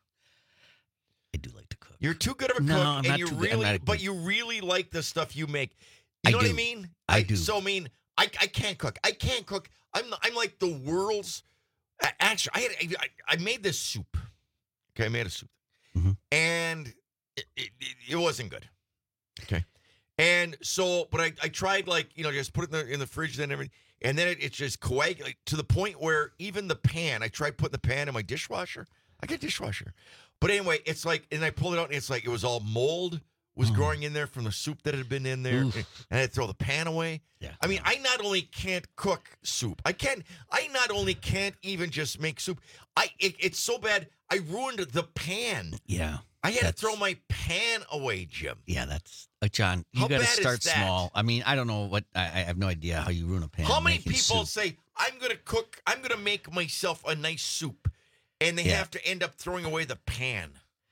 I do like to cook. You're too good of a No, cook, I'm and not you too good. I'm really, not a but good- you really like the stuff you make. I You know what I do. mean? I do. So I mean, I, I can't cook. I can't cook. I'm I'm like the world's. a- Actually, I had I, I made this soup. Okay, I made a soup, Mm-hmm. and it, it, it, it wasn't good. Okay, and so, but I, I tried like you know just put it in the in the fridge and everything, and then it, it just coagulated to the point where even the pan. I tried putting the pan in my dishwasher. I got a dishwasher, but anyway, it's like, and I pulled it out, and it's like it was all mold was growing in there from the soup that had been in there, Oof. and I had to throw the pan away. Yeah. I mean, I not only can't cook soup, I can't. I not only can't even just make soup. I it, it's so bad. I ruined the pan. Yeah. I had that's- to throw my pan away, Jim. Yeah, that's uh, John. You How got to bad is start that? small. I mean, I don't know what. I, I have no idea how you ruin a pan. How many making people soup. say I'm going to cook? I'm going to make myself a nice soup, and they Yeah. have to end up throwing away the pan.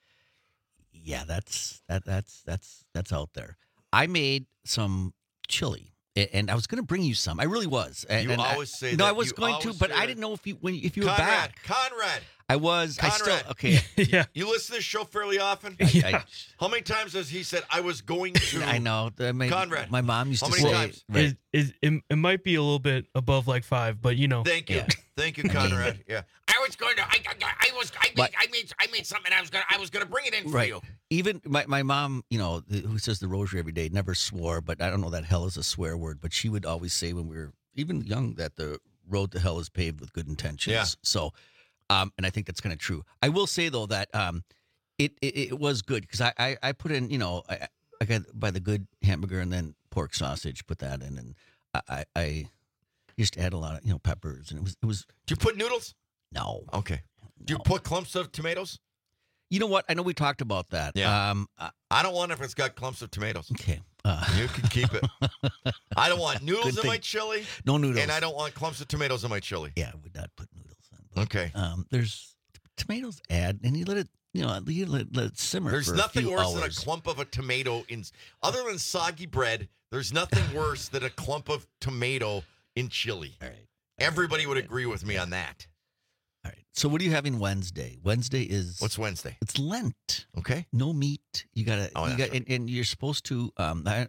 Yeah, that's that that's that's that's out there. I made some chili, a- and I was going to bring you some. I really was. And, You and I- always say no. that. I was You going to, always but say I that. didn't know if you when if you were Conrad, back. Conrad, I was. I Conrad. still okay. yeah. You listen to this show fairly often. I, How many times has he said I was going to? I, I know. I mean, Conrad. My mom used How to many say. times? Right. It, it, it, it might be a little bit above like five, but you know. Thank you, Yeah. thank you, Conrad. Yeah, I was going to. I, I, I was. I made. But- I made. I made something. I was going. to I was going to bring it in for Right. you. Even my, my mom, you know, the- who says the rosary every day, never swore, but I don't know that hell is a swear word, but she would always say when we were even young that the road to hell is paved with good intentions. Yeah. So, um, and I think that's kind of true. I will say though that um, it, it it was good because I, I I put in, you know, I I got by the good hamburger and then pork sausage, put that in, and I I, I used to add a lot of, you know, peppers, and it was it was. Do you put noodles? No. Okay. Do you No. put clumps of tomatoes? You know what? I know we talked about that. Yeah. Um. uh, I don't want it if it's got clumps of tomatoes. okay. Uh, You can keep it. I don't want noodles Good in my thing. chili, no noodles. and I don't want clumps of tomatoes in my chili. Yeah, I would not put noodles in. But, Okay. Um, there's tomatoes add, and you let it, you know, you let, let it simmer. There's for nothing a few worse hours. than a clump of a tomato in, other than soggy bread. There's nothing worse than a clump of tomato in chili. All right. Everybody would agree with me on that. All right. So what are you having Wednesday? Wednesday is What's Wednesday? it's Lent. Okay. No meat. You gotta. Oh, you that's got, right. and, and you're supposed to. Um, I,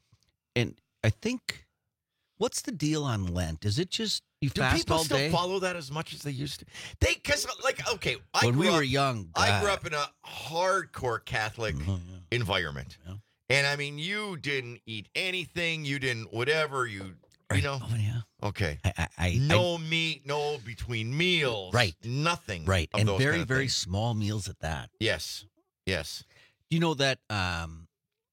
and I think, what's the deal on Lent? Is it just you Do fast people all still day? follow that as much as they used to? They, because, like, okay, I when grew we up, were young, I grew God. up in a hardcore Catholic Mhm, yeah. environment. Yeah. And I mean, you didn't eat anything. You didn't whatever. You, you Right. know. Oh, yeah. Okay. I, I, I, No meat, no between meals. Right. Nothing. right, of and those very, kind of very things. small meals at that. Yes. Yes. You know that um,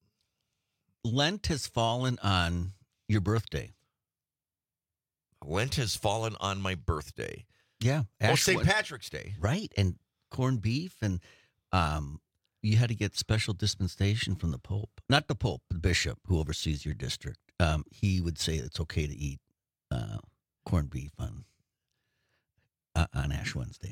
Lent has fallen on your birthday. Lent has fallen on my birthday. Yeah. Oh, Ash Saint Wed- Patrick's Day. Right. And corned beef. And um, you had to get special dispensation from the Pope. Not the Pope, the bishop who oversees your district. Um, he would say it's okay to eat uh, corned beef on uh, on Ash Wednesday.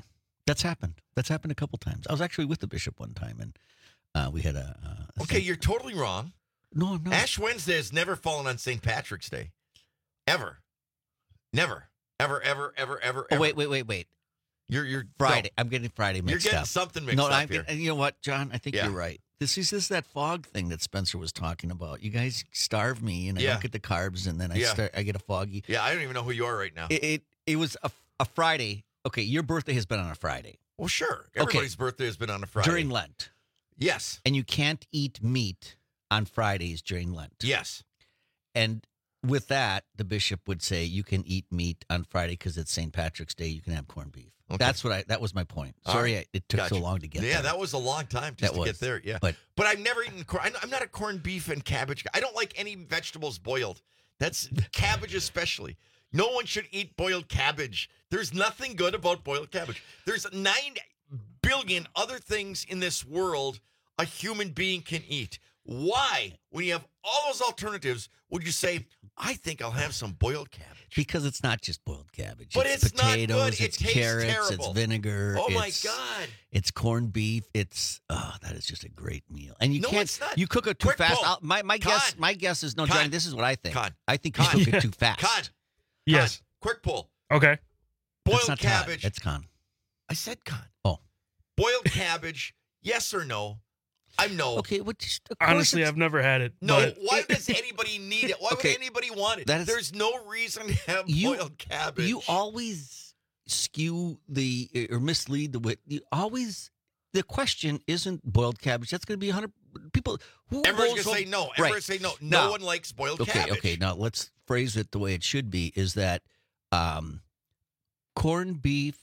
That's happened. That's happened a couple times. I was actually with the bishop one time, and uh, we had a. Uh, a Okay, you're totally wrong. No, no. Ash Wednesday has never fallen on Saint Patrick's Day. Ever. Never. Ever, ever, ever, ever, Oh, ever. wait, wait, wait, wait. You're you're Friday. no. I'm getting Friday You're mixed getting up. something mixed no, up I'm here. Getting, you know what, John? I think Yeah. you're right. This is just that fog thing that Spencer was talking about. You guys starve me, and I Yeah. don't get the carbs, and then I Yeah. start. I get a foggy. Yeah, I don't even know who you are right now. It it, it was a, a Friday. Okay, your birthday has been on a Friday well, sure. Okay. Everybody's birthday has been on a Friday. during Lent, Yes. and you can't eat meat on Fridays during Lent. Yes. And with that, the bishop would say you can eat meat on Friday because it's Saint Patrick's Day. You can have corned beef. Okay. That's what I. That was my point. All Sorry, right. I, it took Gotcha. so long to get Yeah, there. that was a long time just That to was. get there. Yeah. But But I've never eaten corn. I'm not a corned beef and cabbage guy. I don't like any vegetables boiled. That's cabbage especially. No one should eat boiled cabbage. There's nothing good about boiled cabbage. There's nine billion other things in this world a human being can eat. Why, when you have all those alternatives, would you say, I think I'll have some boiled cabbage? because it's not just boiled cabbage. But it's not potatoes, good. It it's tastes carrots, terrible. it's vinegar. Oh, my it's- God. It's corned beef. It's oh, that is just a great meal. And you No, can't. it's not. You cook it too Quick fast. pull. I'll, my my Con. guess. My guess is no, Con. Johnny. This is what I think. Con. I think you Con. cook it too fast. Con. Yes. Quick pull. Okay. Boiled That's not cabbage. Todd. It's con. I said con. Oh. Boiled cabbage, yes or no? I'm no. Okay. What? Just, of course Honestly, it's- I've never had it. No, but why does anybody need it? Why Okay. would anybody want it? That is- There's no reason to have You- boiled cabbage. You always skew the or mislead the wit. You always. The question isn't boiled cabbage. That's going to be one hundred people. Who Everyone's goes going to say home- no. Right. Everyone's say no. No Now- one likes boiled Okay, cabbage. okay. Now let's phrase it the way it should be: is that um, corned beef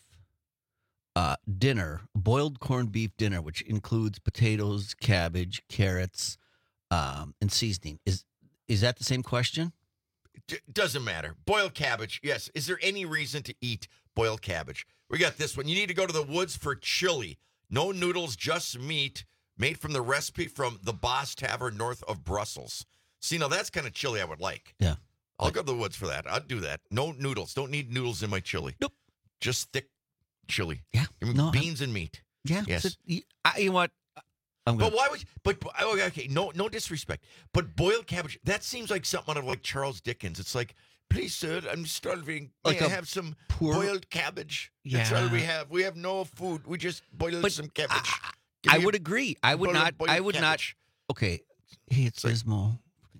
uh, dinner, boiled corned beef dinner, which includes potatoes, cabbage, carrots, um, and seasoning. Is is that the same question? D- doesn't matter. Boiled cabbage, yes. Is there any reason to eat boiled cabbage? We got this one. You need to go to the woods for chili. No noodles, just meat, made from the recipe from the Boss Tavern north of Brussels. See, now that's kind of chili I would like. Yeah. I'll go to the woods for that. I'd do that. No noodles. Don't need noodles in my chili. Nope. Just thick chili. Yeah. Give me No, I'm- beans and meat. Yeah. Yes. so you, I, you know what? I'm But gonna, why would you, but but- okay, okay, no no disrespect. But boiled cabbage, that seems like something out of like Charles Dickens. It's like, please, sir, I'm starving. May Like I a have some poor- boiled cabbage? That's all we Yeah. have. We have no food. We just boiled But some cabbage. I, Give I me would a agree. I would bowl of not. boiled I would cabbage. not. Okay. Hey, it's like- Gizmo.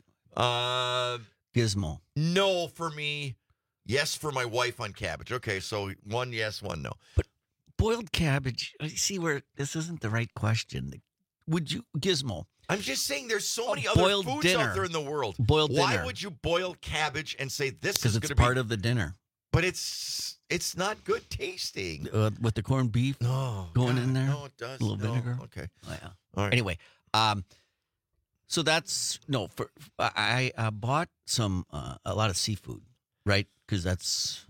Uh, Gizmo. no for me. Yes for my wife on cabbage. Okay, so one yes, one no. Boiled cabbage. I see where this isn't the right question. Would you Gizmo? I'm just saying there's so A many other boiled foods dinner. out there in the world. Boiled Why dinner. would you boil cabbage and say this Because is it's going to part be of the dinner but it's it's not good tasting. uh, with the corned beef No, going God, in there. No, it does. A little no. vinegar. Okay. Oh, yeah. All right. Anyway, um, so that's no. For I uh, bought some uh, a lot of seafood, right? Because that's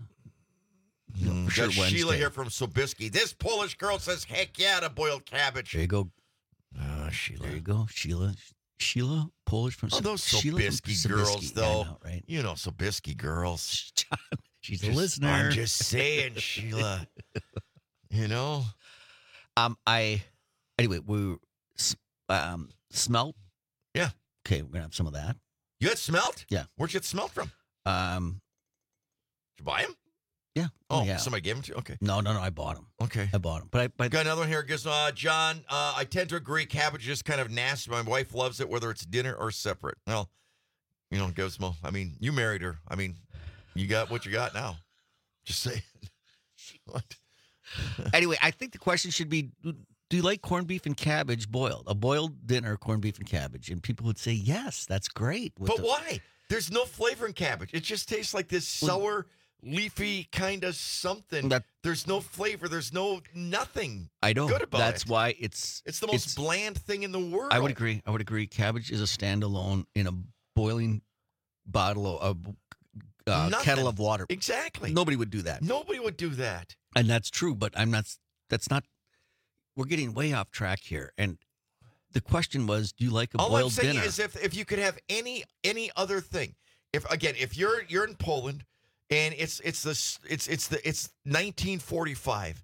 you know, Mm, for sure got Wednesday. Sheila here from Sobieski. This Polish girl says, heck yeah, to boiled cabbage. There you go. Oh, Sheila. There you go, Sheila. Sheila, Polish from Oh, those Sheila from Sobieski girls, Sobieski. Yeah, though. I know, right? You know, Sobieski girls. John, she's a Just- listener. I'm just saying, Sheila. You know? Um, I anyway, we s- um smelt. Yeah. Okay, we're gonna have some of that. You had smelt? Yeah. Where'd you get smelt from? Um, Did you buy them? yeah. Oh, yeah. somebody gave them to you? Okay. No, no, no. I bought them. Okay. I bought them, but I but Got another one here. Goes, uh, John, uh, I tend to agree. Cabbage is just kind of nasty. My wife loves it, whether it's dinner or separate. Well, you know, Gizmo, I mean, you married her. I mean, you got what you got now. Just saying. What? anyway, I think the question should be: do you like corned beef and cabbage boiled? A boiled dinner, corned beef and cabbage, and people would say yes, that's great. with But the- why? There's no flavor in cabbage. It just tastes like this Well- sour, leafy kind of something. That- There's no flavor. There's no nothing I know good about that's it. why it's It's the most it's- bland thing in the world. I would agree. I would agree. Cabbage is a standalone in a boiling bottle of uh, Nothing. kettle of water. Exactly. Nobody would do that, Nobody would do that. and that's true. But I'm not. That's not. We're getting way off track here. And the question was, do you like a All I'm boiled saying dinner? is, if if you could have any any other thing, if again, if you're you're in Poland, and it's it's the it's it's the it's nineteen forty-five,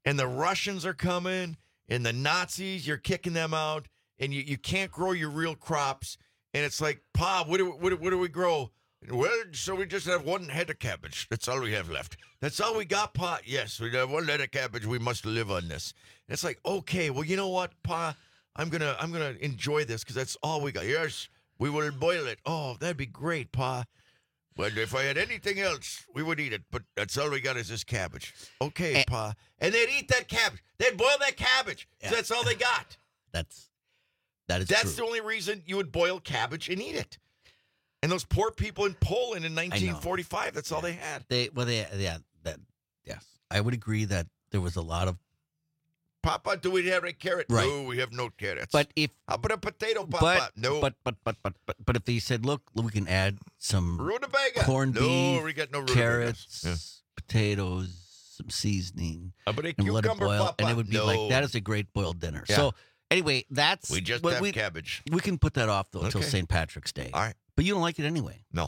and the Russians are coming, and the Nazis, you're kicking them out, and you, you can't grow your real crops. And it's like, Pa, what do, what, do- what do we grow? Well, so we just have one head of cabbage. That's all we have left. That's all we got, Pa? Yes, we have one head of cabbage. We must live on this. And it's like, okay, well, you know what, Pa? I'm gonna I'm gonna enjoy this because that's all we got. Yes, we will boil it. Oh, that'd be great, Pa. But if I had anything else, we would eat it. But that's all we got is this cabbage. Okay, And- Pa. And they'd eat that cabbage. They'd boil that cabbage. 'Cause That's all they got. That's that is That's true. the only reason you would boil cabbage and eat it. And those poor people in Poland in nineteen forty-five, that's all they had. They well, they yeah, that yes, I would agree that there was a lot of. Papa, do we have a carrot? Right. No, we have no carrots. But if how about a potato, Papa? but no. but but but but but but if they said, look, we can add some Rutabaga. corned No, beef, we got no rutabagas. carrots, Yeah. potatoes, some seasoning, How about a and let it cucumber, boil, Papa? and it would be No. like that is a great boiled dinner. Yeah. So anyway, that's We just but have we, cabbage. We can put that off though until Okay. Saint Patrick's Day. All right. But you don't like it anyway. No.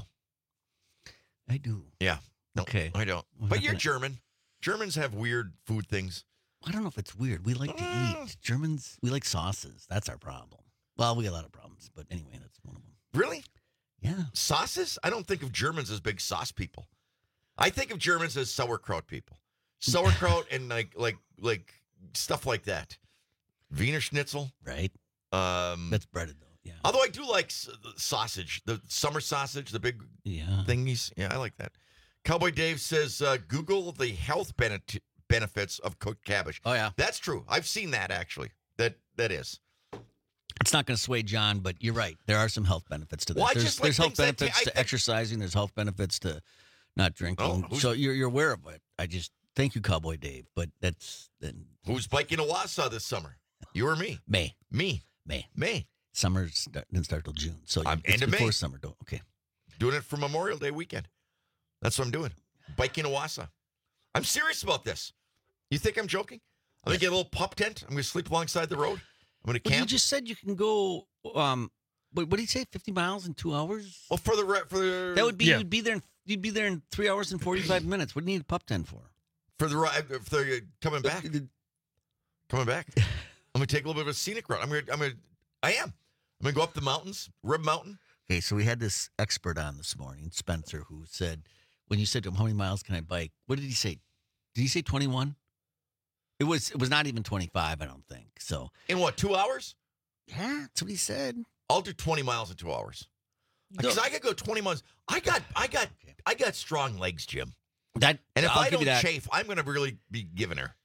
I do. Yeah. No, Okay. I don't. What But you're happened? German. Germans have weird food things. I don't know if it's weird. We like to eat. Germans, we like sauces. That's our problem. Well, we got a lot of problems, but anyway, that's one of them. Really? Yeah. Sauces? I don't think of Germans as big sauce people. I think of Germans as sauerkraut people. Sauerkraut and like like like stuff like that. Wiener Schnitzel. Right. Um, That's breaded though. Yeah. although I do like s- the sausage, the summer sausage, the big Yeah. thingies. Yeah, I like that. Cowboy Dave says, uh, Google the health benefit benefits of cooked cabbage. Oh yeah. That's true. I've seen that actually. That that is. It's not going to sway John, but you're right. There are some health benefits to that. Well, I there's just like there's health things that ta- benefits I to think- exercising. There's health benefits to not drinking. Oh, who's- so you're you're aware of it. I just thank you, Cowboy Dave. But that's then Who's biking a Wausau this summer? You or me? May. Me. May. May. Summer start, didn't start till June. So I'm it's end of before May. summer. Don't okay. Doing it for Memorial Day weekend. That's what I'm doing. Biking a Wausau. I'm serious about this. You think I'm joking? I'm going to get a little pup tent. I'm going to sleep alongside the road. I'm going to Well, you camp. just said you can go. Um, what what did he say? Fifty miles in two hours? Well, for the re- for the That would be Yeah. you'd be there. In, you'd be there in three hours and forty five minutes. What do you need a pup tent for? for the ride for the coming back. Coming back. I'm going to take a little bit of a scenic route. I'm going to I'm going to I am. I'm going to go up the mountains, Rib Mountain. Okay, so we had this expert on this morning, Spencer, who said, when you said to him, how many miles can I bike? What did he say? Did he say twenty-one? It was it was not even twenty-five, I don't think. So In what, two hours? yeah, that's what he said. I'll do twenty miles in two hours. Because I could go twenty miles. I got I got I got strong legs, Jim. That And if I'll I give don't you that. chafe, I'm going to really be giving her.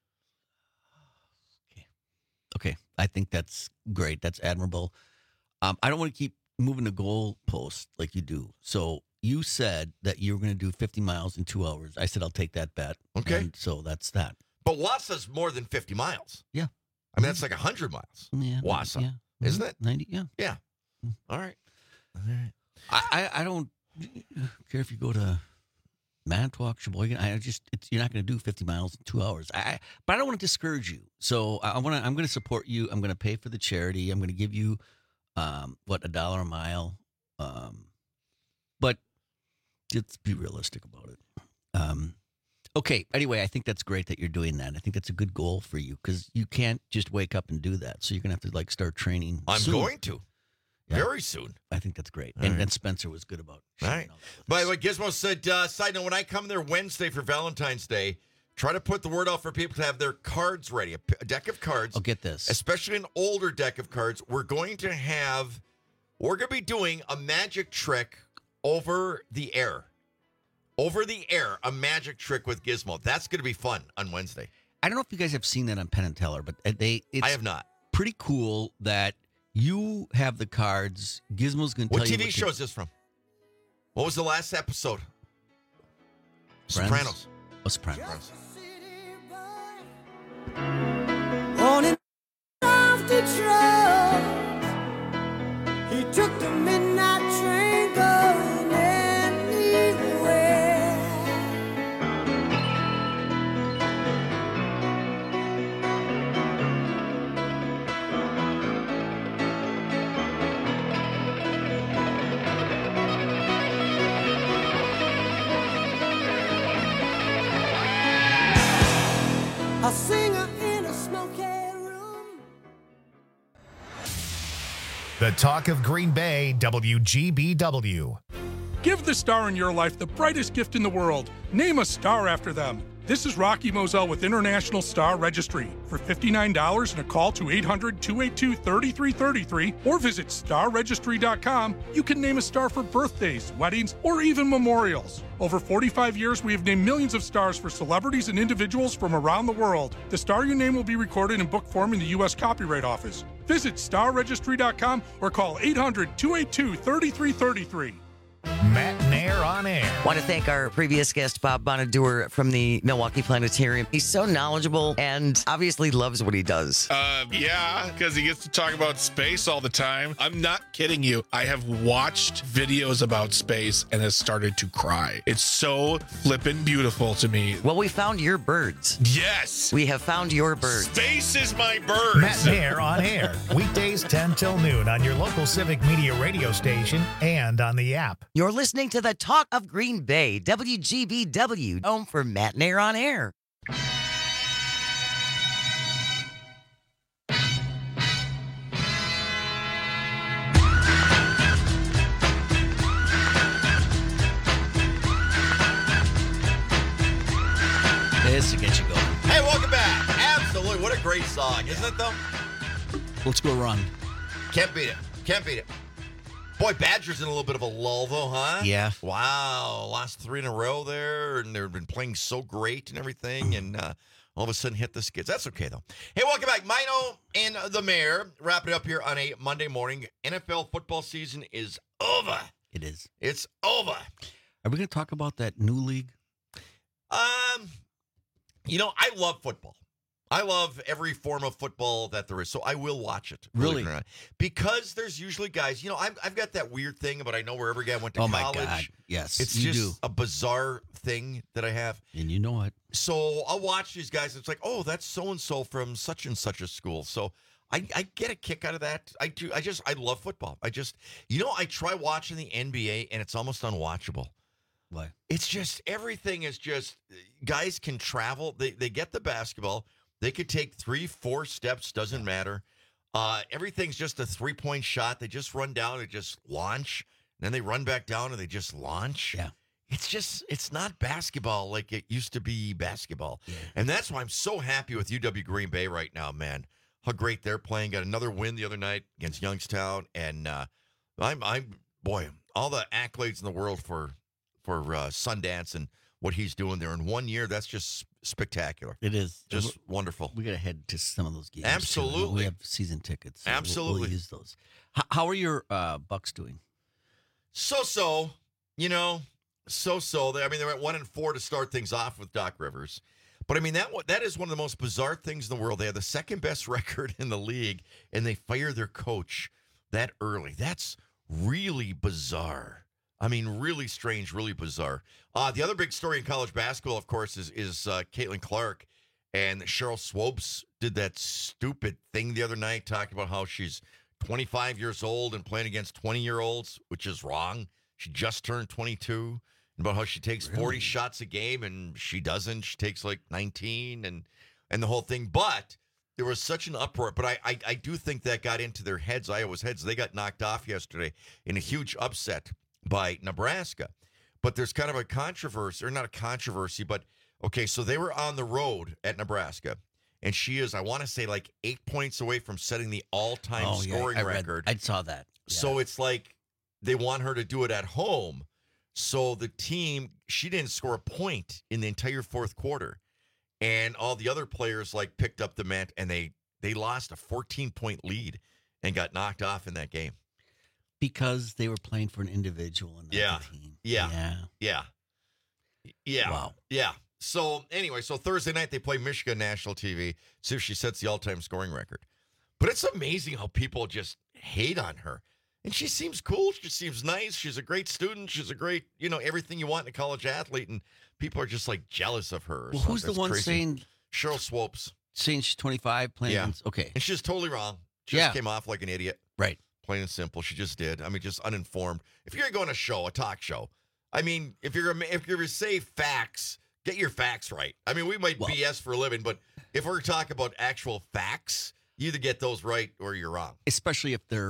Okay, I think that's great. That's admirable. Um, I don't want to keep moving the goal post like you do. So you said that you were going to do fifty miles in two hours. I said I'll take that bet. Okay. And so that's that. But Wausau's more than fifty miles. Yeah. I mean, that's like one hundred miles. Yeah. Wausau. Yeah. Isn't it? ninety. Yeah. Yeah. All right. All right. I, I, I don't care if you go to Manitowoc, Sheboygan. I just it's, you're not going to do fifty miles in two hours. I, I but I don't want to discourage you. So I, I want to. I'm going to support you. I'm going to pay for the charity. I'm going to give you, um, what a dollar a mile. Um, but let's be realistic about it. Um, okay. Anyway, I think that's great that you're doing that. I think that's a good goal for you because you can't just wake up and do that. So you're going to have to like start training. I'm soon. going to. Yeah. Very soon. I think that's great. All And, right. and Spencer was good about. All right. By the way, Gizmo said, uh, side note, when I come there Wednesday for Valentine's Day, try to put the word out for people to have their cards ready, a, p- a deck of cards. I'll get this. Especially an older deck of cards. We're going to have, we're going to be doing a magic trick over the air. Over the air, a magic trick with Gizmo. That's going to be fun on Wednesday. I don't know if you guys have seen that on Penn and Teller, but they it's I have not. pretty cool that you have the cards. Gizmo's going to tell What you T V what to- show is this from? What was the last episode? Friends? Sopranos. Oh, Sopranos. On and off Detroit, he took the midnight train going anywhere. A singer The Talk of Green Bay, W G B W. Give the star in your life the brightest gift in the world. Name a star after them. This is Rocky Moselle with International Star Registry. For fifty-nine dollars and a call to eight hundred, two eight two, three three three three or visit star registry dot com, you can name a star for birthdays, weddings, or even memorials. Over forty-five years, we have named millions of stars for celebrities and individuals from around the world. The star you name will be recorded in book form in the U S Copyright Office. Visit star registry dot com or call eight hundred, two eight two, three three three three. Matt Nair on air. Want to thank our previous guest, Bob Bonaduer from the Milwaukee Planetarium. He's so knowledgeable and obviously loves what he does. Uh, yeah, because he gets to talk about space all the time. I'm not kidding you. I have watched videos about space and has started to cry. It's so flippin' beautiful to me. Well, we found your birds. Yes. We have found your birds. Space is my birds. Matt Nair on air. Weekdays ten till noon on your local Civic Media radio station and on the app. You're listening to the Talk of Green Bay, W G B W, home for Matt Nair on air. This will get you going. Hey, welcome back. Absolutely. What a great song, isn't it, though? Let's go run. Can't beat it. Can't beat it. Boy, Badgers in a little bit of a lull, though, huh? Yeah. Wow. Lost three in a row there, and they've been playing so great and everything, and uh, all of a sudden hit the skids. That's okay, though. Hey, welcome back. Mino and the Mayor. Wrap it up here on a Monday morning. N F L football season is over. It is. It's over. Are we going to talk about that new league? Um, you know, I love football. I love every form of football that there is, so I will watch it. Really? It or not. Because there's usually guys, you know, I've, I've got that weird thing, but I know where every guy went to Oh, college. my God. Yes, It's you just do. a bizarre thing that I have. And you know it. So I'll watch these guys. It's like, oh, that's so-and-so from such and such a school. So I, I get a kick out of that. I do. I just, I love football. I just, you know, I try watching the N B A, and it's almost unwatchable. Why? It's just, everything is just, guys can travel. They, they get the basketball. They could take three, four steps, doesn't matter. Uh, everything's just a three-point shot. They just run down and just launch. And then they run back down and they just launch. Yeah. It's just, it's not basketball like it used to be basketball. Yeah. And that's why I'm so happy with U W Green Bay right now, man. How great they're playing. Got another win the other night against Youngstown. And uh, I'm, I'm, boy, all the accolades in the world for, for uh, Sundance and what he's doing there in one year. That's just spectacular. It is. Just wonderful. We got to head to some of those games. Absolutely. Too. We have season tickets. So Absolutely. We'll, we'll use those. How, how are your uh, Bucks doing? So-so, you know, so-so. I mean, they were at one and four to start things off with Doc Rivers. But, I mean, that that is one of the most bizarre things in the world. They have the second-best record in the league, and they fire their coach that early. That's really bizarre. I mean, really strange, really bizarre. Uh, the other big story in college basketball, of course, is is uh, Caitlin Clark. And Cheryl Swopes did that stupid thing the other night, talking about how she's twenty-five years old and playing against twenty-year-olds, which is wrong. She just turned twenty-two. And about how she takes Really? forty shots a game, and she doesn't. She takes like nineteen and and the whole thing. But there was such an uproar. But I, I, I do think that got into their heads, Iowa's heads. They got knocked off yesterday in a huge upset by Nebraska. But there's kind of a controversy, or not a controversy, but okay, so they were on the road at Nebraska, and she is, I want to say, like eight points away from setting the all-time Oh, yeah, scoring I read- record. I saw that. Yeah. So it's like they want her to do it at home. So the team, she didn't score a point in the entire fourth quarter. And all the other players, like, picked up the mat, and they, they lost a fourteen-point lead and got knocked off in that game. Because they were playing for an individual and not Yeah. the team. Yeah. Yeah. Yeah. Yeah. Wow. Yeah. So anyway, so Thursday night they play Michigan national T V. See if she sets the all-time scoring record. But it's amazing how people just hate on her. And she seems cool. She seems nice. She's a great student. She's a great, you know, everything you want in a college athlete. And people are just like jealous of her. or Well, who's something. the It's one crazy. saying Cheryl Swopes. saying she's twenty-five playing? Yeah. Okay. And she's totally wrong. She Yeah. just came off like an idiot. Right. Plain and simple. She just did. I mean, just uninformed. If you're going to go on a show, a talk show, I mean, if you're if you're going to say facts, get your facts right. I mean, we might Well- B S for a living, but if we're talking about actual facts, you either get those right or you're wrong. Especially if they're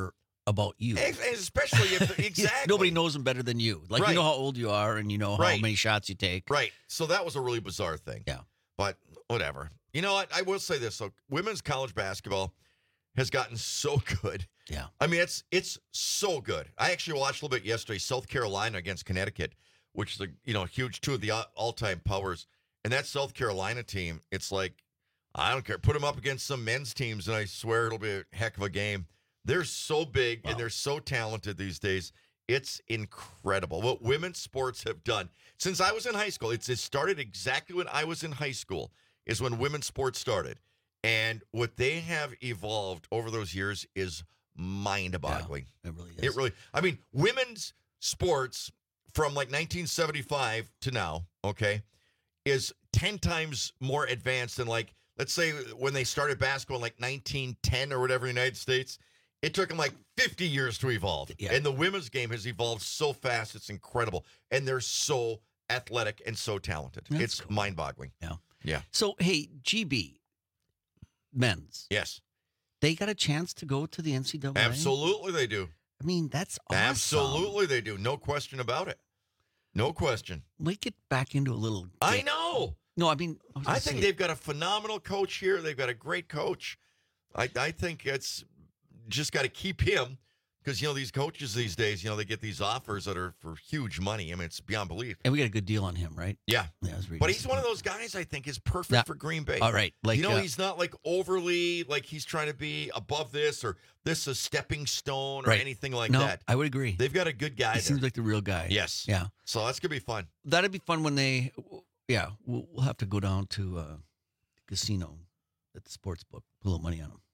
about you. And especially if exactly Nobody knows them better than you. Like Right. you know how old you are, and you know how Right. many shots you take. Right. So that was a really bizarre thing. Yeah. But whatever. You know what? I will say this. So women's college basketball has gotten so good. Yeah. I mean, it's it's so good. I actually watched a little bit yesterday, South Carolina against Connecticut, which is a you know huge two of the all-time powers. And that South Carolina team, it's like, I don't care. Put them up against some men's teams, and I swear it'll be a heck of a game. They're so big and they're so talented these days. It's incredible what women's sports have done since I was in high school. It's it started exactly when I was in high school is when women's sports started. And what they have evolved over those years is mind-boggling. Yeah, it really is. It really, I mean, women's sports from like nineteen seventy-five to now, okay, is ten times more advanced than like, let's say when they started basketball in like nineteen ten or whatever in the United States. It took them like fifty years to evolve. Yeah. And the women's game has evolved so fast, it's incredible. And they're so athletic and so talented. That's it's mind-boggling. Yeah. Yeah. So hey, G B, men's. Yes. They got a chance to go to the N C double A. Absolutely they do. I mean, that's awesome. Absolutely they do. No question about it. No question. We get back into a little. I know. No, I mean, I, was I gonna think say- they've got a phenomenal coach here. They've got a great coach. I, I think it's just got to keep him because, you know, these coaches these days, you know, they get these offers that are for huge money. I mean, it's beyond belief. And we got a good deal on him, right? Yeah. Yeah, I was reading But he's something. one of those guys I think is perfect Yeah. for Green Bay. All right, like, you know, uh, he's not like overly like he's trying to be above this or this a stepping stone or Right. anything like no, that. I would agree. They've got a good guy He there. seems like the real guy. Yes. Yeah. So that's going to be fun. That'd be fun when they. Yeah, we'll, we'll have to go down to uh, the casino at the sports book, put a little money on them.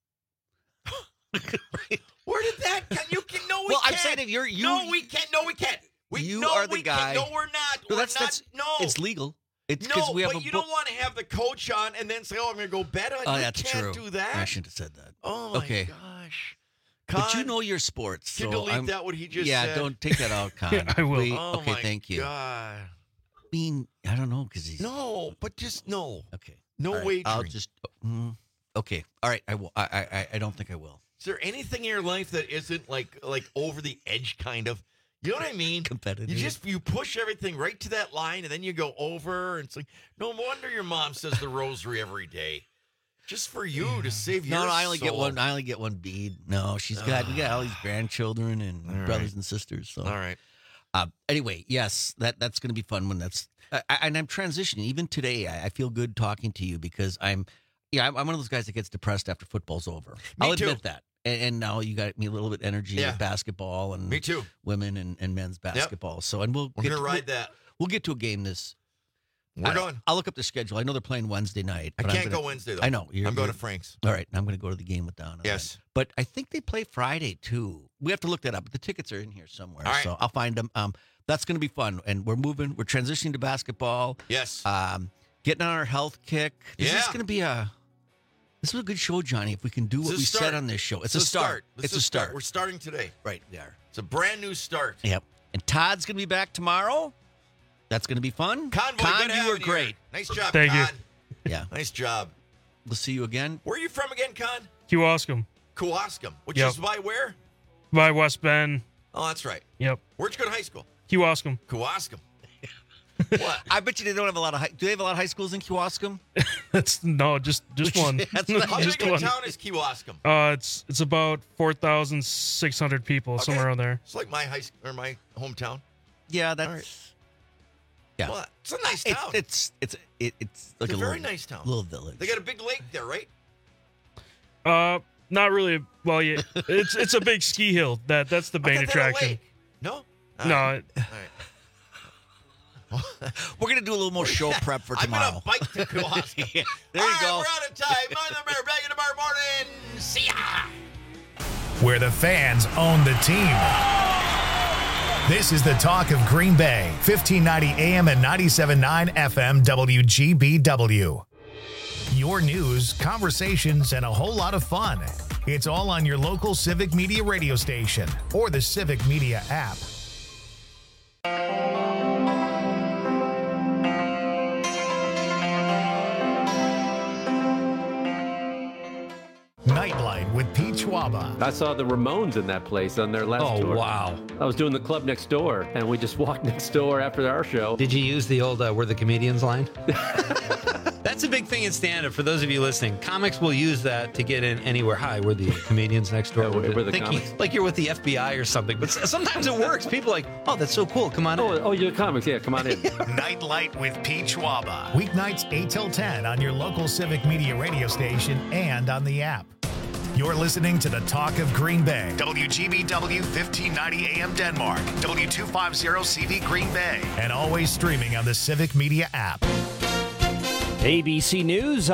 Where did that? Can you can no? We Well, I'm can't. saying if you're- you- no, we can't. No, we can't. We You no, are the we guy. Can't. No, we're not. No, we're that's- not. that's- no, It's legal. It's no, because we have but a you book. don't want to have the coach on and then say, "Oh, I'm going to go bet on." Oh, you that's can't true. do that. I shouldn't have said that. Oh my Okay. gosh. But you Con, know your sports. Can you so delete I'm- that, what he just yeah, said? don't take that out, Con. Yeah, I will. We- Oh okay, my thank you. God. I mean, I don't know because he's No, but just no. okay. No All right, wagering. I'll just. mm, okay. All right. I will. I, I. I don't think I will. Is there anything in your life that isn't like like over the edge kind of? You know what I mean? Competitive. You just you push everything right to that line and then you go over and it's like no wonder your mom says the rosary every day. Just for you to save your No, no, I only get soul. one. I only get one bead. No, she's got. We got all these grandchildren and All brothers right. and sisters. So, All right. Uh, anyway, yes, that that's going to be fun when that's. I, I- and I'm transitioning. Even today, I, I feel good talking to you because I'm. Yeah, I'm, I'm one of those guys that gets depressed after football's over. Me I'll too. admit that. And, and now you got me a little bit energy Yeah. with basketball and Me too. women and, and men's basketball. So, and we'll We're get gonna to- ride we'll, that. We'll get to a game this. We're I- going. I'll look up the schedule. I know they're playing Wednesday night. I but I'm can't gonna- go Wednesday though. I know. You're, I'm going you're- to Frank's. All right, I'm going to go to the game with Donna. Yes. But I think they play Friday too. We have to look that up. The tickets are in here somewhere, All right. so I'll find them. Um, that's going to be fun, and we're moving. We're transitioning to basketball. Yes. Um, getting on our health kick. This is Yeah. going to be a. This is a good show, Johnny. If we can do It's what a we start. said on this show, it's, It's a start. It's, It's a start. We're starting today. Right, we are. It's a brand new start. Yep. And Todd's going to be back tomorrow. That's going to be fun. Convoy, Con, good you having were great. Here. Nice job, Thank you. Con. Yeah. Nice job. We'll see you again. Where are you from again, Con? Kewaskum Kewaskum, which Yep. is by where? by West Bend. Oh, that's right. Yep. Where'd you go to high school? Kewaskum. Kewaskum. What? I bet you they don't have a lot of high. Do they have a lot of high schools in Kewaskum? That's no, just just one. That's not- How just big of a one. town is Kewaskum? Uh, it's it's about four thousand six hundred people, Okay. somewhere around there. It's like my high sc- or my hometown. Yeah, that's. All right. Yeah. Well, it's a nice It's town. it's it's it, it's like It's a a very little, nice town. little village. They got a big lake there, right? Uh, not really. Well, yeah, it's it's a big ski hill. That that's the I main thought they had a attraction. lake. No. All No, right. it- All right. We're gonna do a little more show prep for I'm tomorrow. gonna bike to Kewaskum. Yeah, there All you right, go. we're out of time. Mother Bear back in tomorrow morning. See ya. Where the fans own the team. This is the talk of Green Bay, fifteen ninety A M and ninety-seven point nine F M W G B W. Your news, conversations, and a whole lot of fun. It's all on your local Civic Media radio station or the Civic Media app. Nightlight with Pete Schwab. Schwaba. I saw the Ramones in that place on their last Oh, tour. wow. I was doing the club next door, and we just walked next door after our show. Did you use the old uh, "We're the Comedians" line? That's a big thing in stand-up. For those of you listening, comics will use that to get in anywhere. Hi, we're the comedians next door. Yeah, we're- we're the Thinking comics. like you're with the F B I or something. But s- sometimes it works. People are like, oh, that's so cool. Come on Oh, in. oh, you're comics. Yeah, come on in. Nightlight with Pete Schwaba. Weeknights eight till ten on your local Civic Media radio station and on the app. You're listening to the Talk of Green Bay. W G B W fifteen ninety A M Denmark. W two fifty C V Green Bay. And always streaming on the Civic Media app. A B C News